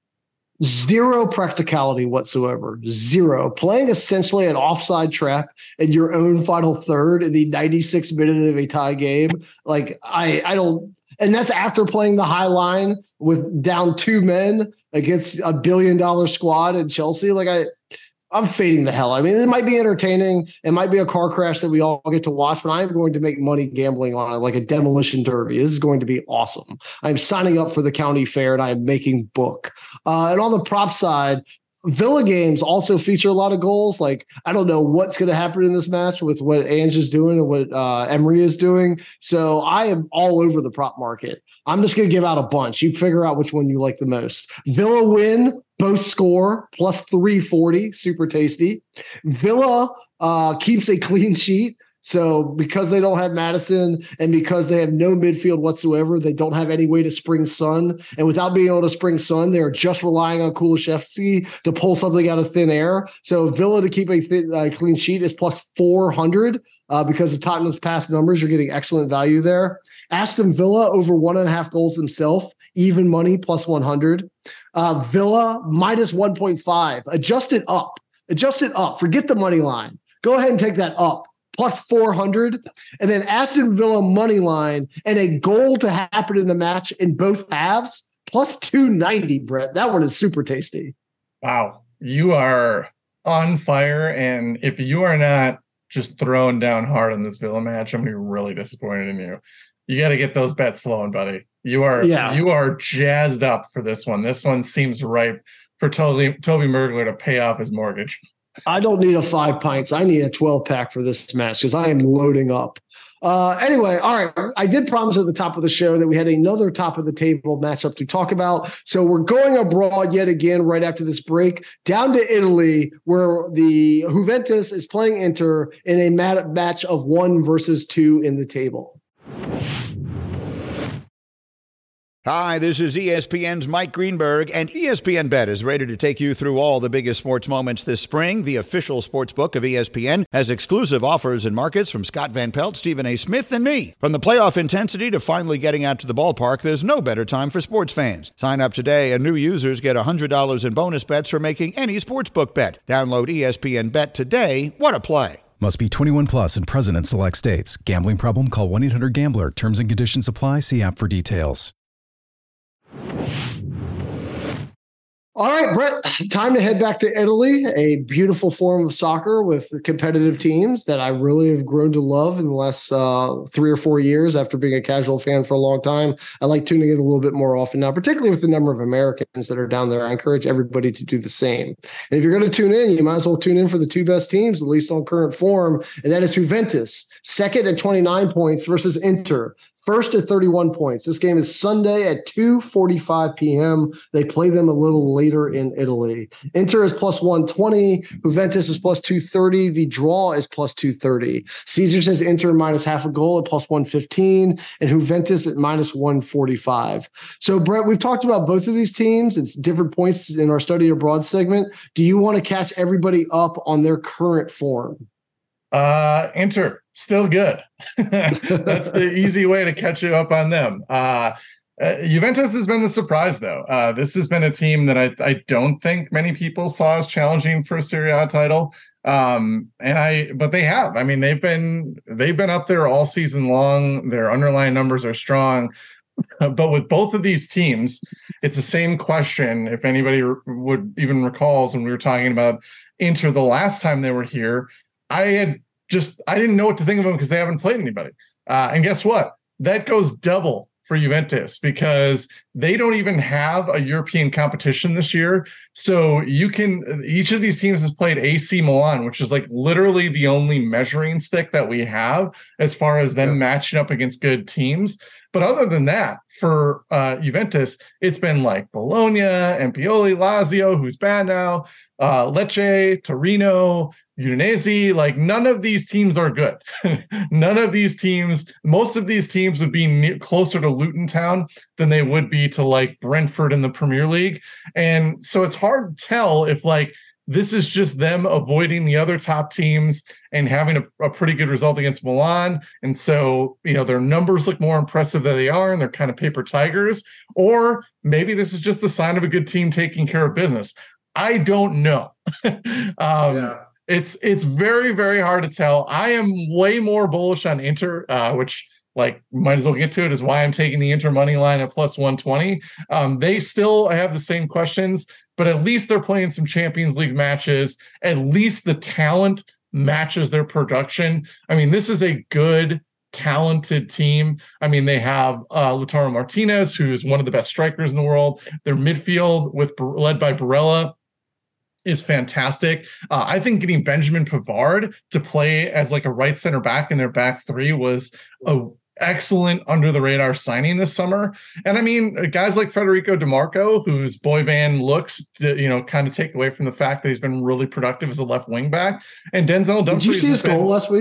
Zero practicality whatsoever. Zero. Playing essentially an offside trap in your own final third in the ninety-sixth minute of a tie game. Like, I, I don't, and that's after playing the high line with down two men against a billion dollar squad in Chelsea. Like, I, I'm fading the hell. I mean, it might be entertaining. It might be a car crash that we all get to watch, but I'm going to make money gambling on it, like a demolition derby. This is going to be awesome. I'm signing up for the county fair and I'm making book. Uh, and on the prop side, Villa games also feature a lot of goals. Like, I don't know what's going to happen in this match with what Ange is doing and what uh, Emery is doing. So I am all over the prop market. I'm just going to give out a bunch. You figure out which one you like the most. Villa win, both score, plus three forty, super tasty. Villa uh, keeps a clean sheet, So because they don't have Madison and because they have no midfield whatsoever, they don't have any way to spring Son. And without being able to spring Son, they're just relying on Kulusevski to pull something out of thin air. So Villa to keep a thin, uh, clean sheet is plus four hundred uh, because of Tottenham's past numbers. You're getting excellent value there. Aston Villa over one and a half goals themselves, even money plus one hundred. Uh, Villa minus one point five. Adjust it up. Adjust it up. Forget the money line. Go ahead and take that up. Plus four hundred. And then Aston Villa money line and a goal to happen in the match in both halves. Plus two ninety, Brett. That one is super tasty. Wow. You are on fire. And if you are not just throwing down hard in this Villa match, I'm going to be really disappointed in you. You got to get those bets flowing, buddy. You are yeah. you are jazzed up for this one. This one seems ripe for Toby, Toby Mergler to pay off his mortgage. I don't need a five pints. I need a twelve pack for this match because I am loading up. Uh, anyway, all right. I did promise at the top of the show that we had another top of the table matchup to talk about. So we're going abroad yet again right after this break down to Italy, where the Juventus is playing Inter in a mat- match of one versus two in the table. Hi, this is E S P N's Mike Greenberg, and E S P N Bet is ready to take you through all the biggest sports moments this spring. The official sports book of E S P N has exclusive offers and markets from Scott Van Pelt, Stephen A. Smith, and me. From the playoff intensity to finally getting out to the ballpark, there's no better time for sports fans. Sign up today, and new users get one hundred dollars in bonus bets for making any sportsbook bet. Download E S P N Bet today. What a play. Must be twenty-one plus and present in select states. Gambling problem? Call one eight hundred gambler. Terms and conditions apply. See app for details. All right, Brett, time to head back to Italy, a beautiful form of soccer with competitive teams that I really have grown to love in the last uh, three or four years after being a casual fan for a long time. I like tuning in a little bit more often now, particularly with the number of Americans that are down there. I encourage everybody to do the same. And if you're going to tune in, you might as well tune in for the two best teams, at least on current form, and that is Juventus, second at twenty-nine points versus Inter, first at thirty-one points. This game is Sunday at two forty-five p.m. They play them a little later in Italy. Inter is plus one twenty. Juventus is plus two thirty. The draw is plus two thirty. Caesar says Inter minus half a goal at plus one fifteen and Juventus at minus one forty-five. So, Brett, we've talked about both of these teams. It's different points in our study abroad segment. Do you want to catch everybody up on their current form? Uh, Inter, still good. That's the easy way to catch you up on them. Uh, uh, Juventus has been the surprise, though. Uh, this has been a team that I, I don't think many people saw as challenging for a Serie A title. Um, and I, but they have. I mean, they've been they've been up there all season long. Their underlying numbers are strong. But with both of these teams, it's the same question. If anybody re- would even recalls when we were talking about Inter the last time they were here, I had just, I didn't know what to think of them because they haven't played anybody. Uh, and guess what? That goes double for Juventus because they don't even have a European competition this year. So you can, each of these teams has played A C Milan, which is like literally the only measuring stick that we have as far as them yeah. matching up against good teams. But other than that, for uh, Juventus, it's been like Bologna, Empoli, Lazio, who's bad now, uh, Lecce, Torino, Udinese. Like none of these teams are good. None of these teams, most of these teams would be near, closer to Luton Town than they would be to like Brentford in the Premier League. And so it's hard to tell if like this is just them avoiding the other top teams and having a, a pretty good result against Milan. And so, you know, their numbers look more impressive than they are, and they're kind of paper tigers. Or maybe this is just the sign of a good team taking care of business. I don't know. um, yeah. It's it's very, very hard to tell. I am way more bullish on Inter, uh, which like might as well get to it, is why I'm taking the Inter money line at plus one twenty. Um, they still have the same questions, but at least they're playing some Champions League matches. At least the talent matches their production. I mean, this is a good, talented team. I mean, they have uh, Lautaro Martinez, who is one of the best strikers in the world. Their midfield, with led by Barella, is fantastic. Uh, I think getting Benjamin Pavard to play as like a right center back in their back three was a excellent under the radar signing this summer. And I mean, guys like Federico DiMarco, whose boy band looks to, you know, kind of take away from the fact that he's been really productive as a left wing back. And Denzel Dumfries. Did you see his goal been, last week?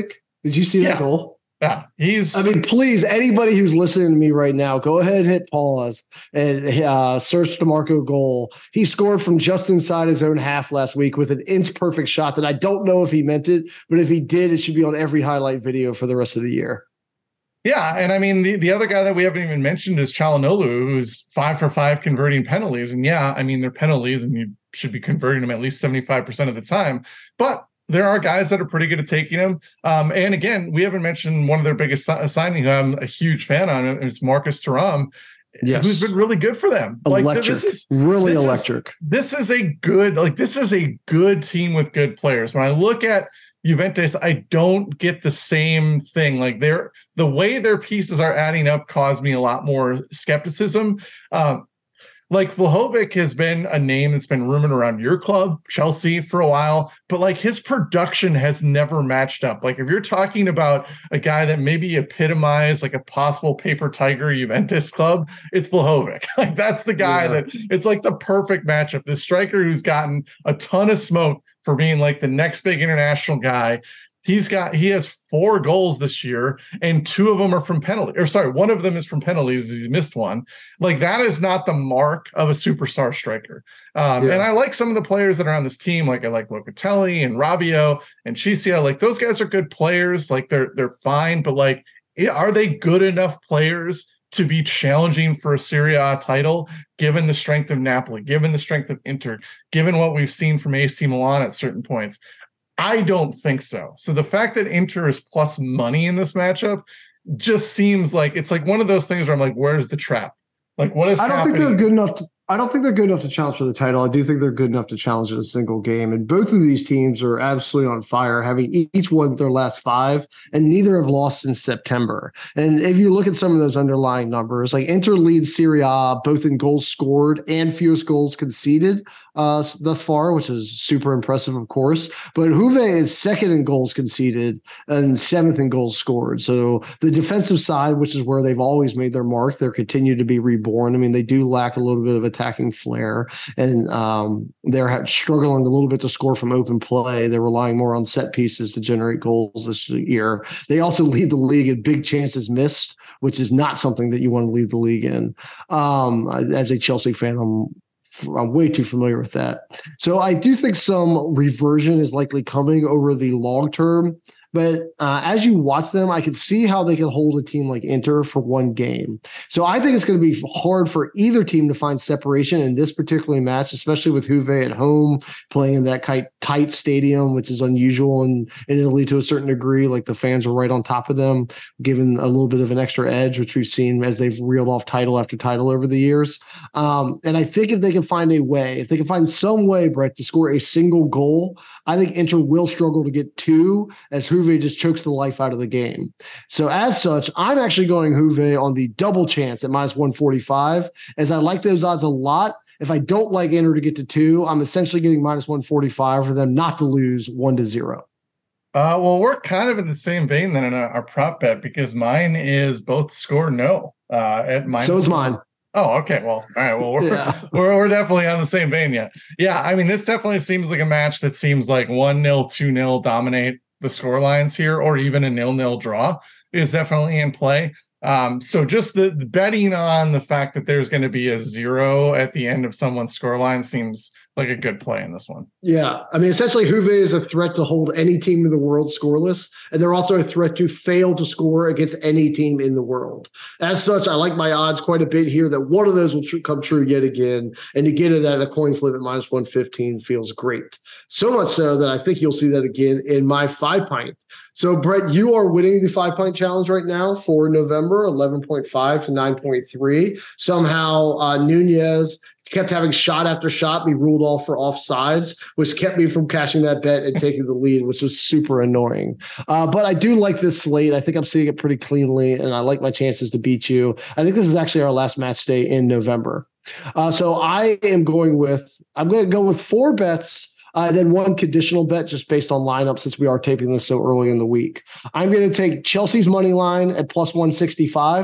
Did you see yeah. that goal? Yeah, he's. I mean, please, anybody who's listening to me right now, go ahead and hit pause and uh, search DeMarco goal. He scored from just inside his own half last week with an inch perfect shot that I don't know if he meant it, but if he did, it should be on every highlight video for the rest of the year. Yeah, and I mean, the, the other guy that we haven't even mentioned is Çalhanoğlu, who's five for five converting penalties. And yeah, I mean, they're penalties, and you should be converting them at least seventy-five percent of the time. But there are guys that are pretty good at taking them. Um, and again, we haven't mentioned one of their biggest si- signing I'm a huge fan on, and it's Marcus Thuram, yes. who's been really good for them. Electric, like, this is, really this electric. Is, this is a good, like, this is a good team with good players. When I look at Juventus, I don't get the same thing. Like, they're, the way their pieces are adding up caused me a lot more skepticism. Um, Like, Vlahovic has been a name that's been rumored around your club, Chelsea, for a while, but like his production has never matched up. Like, if you're talking about a guy that maybe epitomized like a possible paper tiger Juventus club, it's Vlahovic. Like, that's the guy yeah. that it's like the perfect matchup. This striker who's gotten a ton of smoke for being like the next big international guy. He's got, he has four goals this year, and two of them are from penalty, or sorry, one of them is from penalties. He missed one. Like, that is not the mark of a superstar striker. Um, yeah. And I like some of the players that are on this team. Like, I like Locatelli and Rabiot and Chiesa. Like, those guys are good players. Like, they're, they're fine, but like, are they good enough players to be challenging for a Serie A title, given the strength of Napoli, given the strength of Inter, given what we've seen from A C Milan at certain points? I don't think so. So the fact that Inter is plus money in this matchup just seems like it's like one of those things where I'm like, where's the trap? Like, what is I don't happening? think they're good enough to, I don't think they're good enough to challenge for the title. I do think they're good enough to challenge in a single game. And both of these teams are absolutely on fire, having each won their last five, and neither have lost since September. And if you look at some of those underlying numbers, like Inter leads Serie A both in goals scored and fewest goals conceded uh, thus far, which is super impressive, of course. But Juve is second in goals conceded and seventh in goals scored. So the defensive side, which is where they've always made their mark, they're continued to be reborn. I mean, they do lack a little bit of attacking flair, and um, they're struggling a little bit to score from open play. They're relying more on set pieces to generate goals this year. They also lead the league in big chances missed, which is not something that you want to lead the league in. Um, as a Chelsea fan, I'm I'm way too familiar with that. So I do think some reversion is likely coming over the long term. But uh, as you watch them, I could see how they can hold a team like Inter for one game. So I think it's going to be hard for either team to find separation in this particular match, especially with Juve at home playing in that tight stadium, which is unusual in, in Italy to a certain degree. Like, the fans are right on top of them, giving a little bit of an extra edge, which we've seen as they've reeled off title after title over the years. Um, and I think if they can find a way, if they can find some way, Brett, to score a single goal, I think Inter will struggle to get two, as Juve just chokes the life out of the game. So as such, I'm actually going Juve on the double chance at minus one forty-five, as I like those odds a lot. If I don't like Inter to get to two, I'm essentially getting minus one forty-five for them not to lose one to zero. Uh, well, we're kind of in the same vein then in our, our prop bet, because mine is both score no. Uh, at minus so is mine. Oh, okay. Well, all right. Well, we're, yeah. we're we're definitely on the same vein. Yeah. Yeah. I mean, this definitely seems like a match that seems like one nil, two nil dominate the score lines here, or even a nil-nil draw is definitely in play. Um, so just the, the betting on the fact that there's going to be a zero at the end of someone's score line seems like a good play in this one. Yeah. I mean, essentially, Juve is a threat to hold any team in the world scoreless, and they're also a threat to fail to score against any team in the world. As such, I like my odds quite a bit here that one of those will tr- come true yet again, and to get it at a coin flip at minus one fifteen feels great. So much so that I think you'll see that again in my five pint. So, Brett, you are winning the five pint challenge right now for November, eleven point five to nine point three. Somehow, uh, Nunez kept having shot after shot be ruled off for offsides, which kept me from cashing that bet and taking the lead, which was super annoying. Uh, but I do like this slate. I think I'm seeing it pretty cleanly, and I like my chances to beat you. I think this is actually our last match day in November. Uh, so I am going with, I'm going to go with four bets, Uh, then one conditional bet just based on lineup, since we are taping this so early in the week. I'm going to take Chelsea's money line at plus one sixty-five.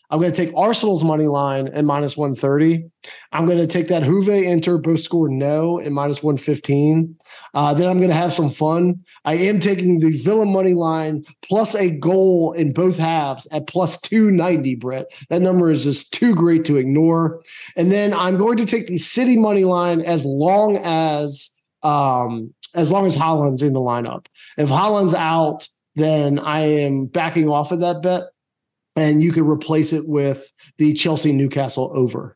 I'm going to take Arsenal's money line at minus one thirty. I'm going to take that Juve Inter both score no at minus one fifteen. Uh, then I'm going to have some fun. I am taking the Villa money line plus a goal in both halves at plus two ninety, Brett. That number is just too great to ignore. And then I'm going to take the City money line as long as um, as long as Haaland's in the lineup. If Haaland's out, then I am backing off of that bet. And you can replace it with the Chelsea Newcastle over.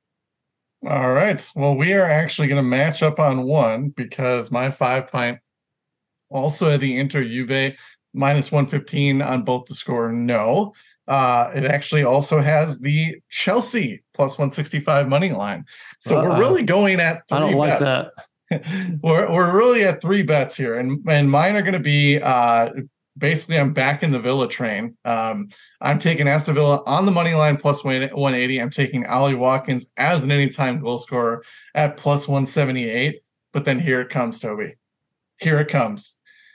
All right. Well, we are actually going to match up on one because my five pint also had the Inter Juve minus one fifteen on both the score no. Uh, it actually also has the Chelsea plus one sixty-five money line. So Uh-oh. we're really going at three I don't like bets. that. we're we're really at three bets here, and and mine are going to be uh, basically I'm back in the Villa train. Um, I'm taking Aston Villa on the money line plus one eighty. I'm taking Ollie Watkins as an anytime goal scorer at plus one seventy-eight. But then here it comes, Toby. Here it comes.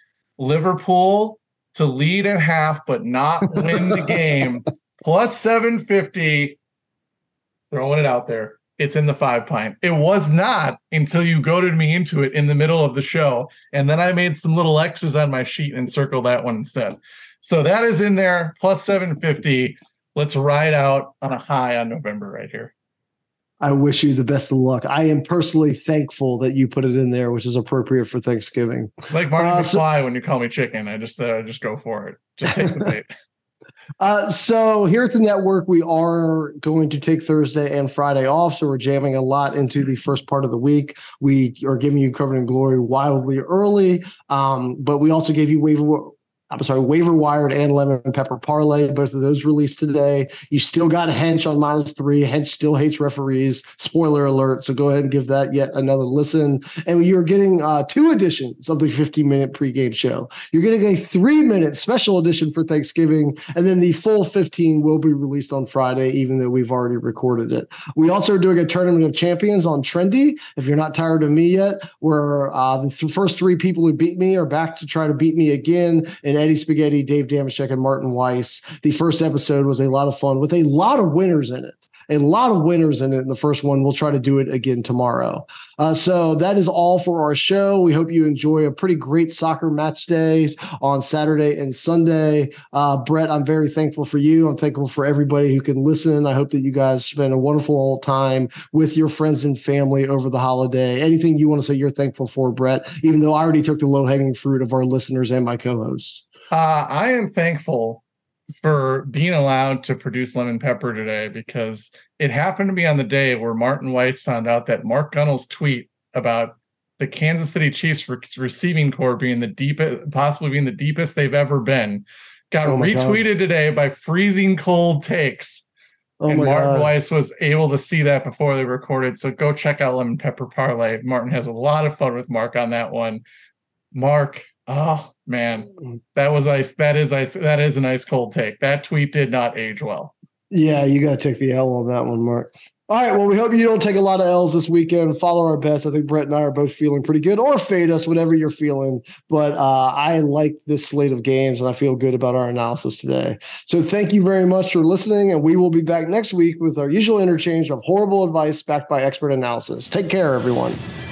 Liverpool to lead at half but not win the game plus seven fifty. Throwing it out there. It's in the five pint. It was not until you goaded me into it in the middle of the show. And then I made some little X's on my sheet and circled that one instead. So that is in there, plus seven fifty. Let's ride out on a high on November right here. I wish you the best of luck. I am personally thankful that you put it in there, which is appropriate for Thanksgiving. Like Marty uh, McFly so- when you call me chicken. I just uh, just go for it. Just take the bait. Uh, so here at the network, we are going to take Thursday and Friday off. So we're jamming a lot into the first part of the week. We are giving you Covered in Glory wildly early, um, but we also gave you waiver. I'm sorry, waiver wired and lemon pepper parlay. Both of those released today. You still got Hench on minus three. Hench still hates referees. Spoiler alert. So go ahead and give that yet another listen. And you're getting uh, two editions of the fifteen minute pregame show. You're getting a three minute special edition for Thanksgiving. And then the full fifteen will be released on Friday, even though we've already recorded it. We also are doing a tournament of champions on Trendy. If you're not tired of me yet, where uh, the th- first three people who beat me are back to try to beat me again. And Eddie Spaghetti, Dave Damashek, and Martin Weiss. The first episode was a lot of fun with a lot of winners in it. A lot of winners in it in the first one. We'll try to do it again tomorrow. Uh, so that is all for our show. We hope you enjoy a pretty great soccer match days on Saturday and Sunday. Uh, Brett, I'm very thankful for you. I'm thankful for everybody who can listen. I hope that you guys spend a wonderful time with your friends and family over the holiday. Anything you want to say you're thankful for, Brett, even though I already took the low-hanging fruit of our listeners and my co-hosts. Uh, I am thankful for being allowed to produce Lemon Pepper today because it happened to be on the day where Martin Weiss found out that Mark Gunnell's tweet about the Kansas City Chiefs re- receiving core being the deepest, possibly being the deepest they've ever been, got oh retweeted God. today by Freezing Cold Takes. Oh and Martin God. Weiss was able to see that before they recorded. So go check out Lemon Pepper Parlay. Martin has a lot of fun with Mark on that one. Mark, oh man, that was ice. That is ice. That is an ice cold take. That tweet did not age well. Yeah, you got to take the L on that one, Mark. All right, well, we hope you don't take a lot of L's this weekend. Follow our bets. I think Brett and I are both feeling pretty good, or fade us, whatever you're feeling. But uh, I like this slate of games, and I feel good about our analysis today. So thank you very much for listening, and we will be back next week with our usual interchange of horrible advice backed by expert analysis. Take care, everyone.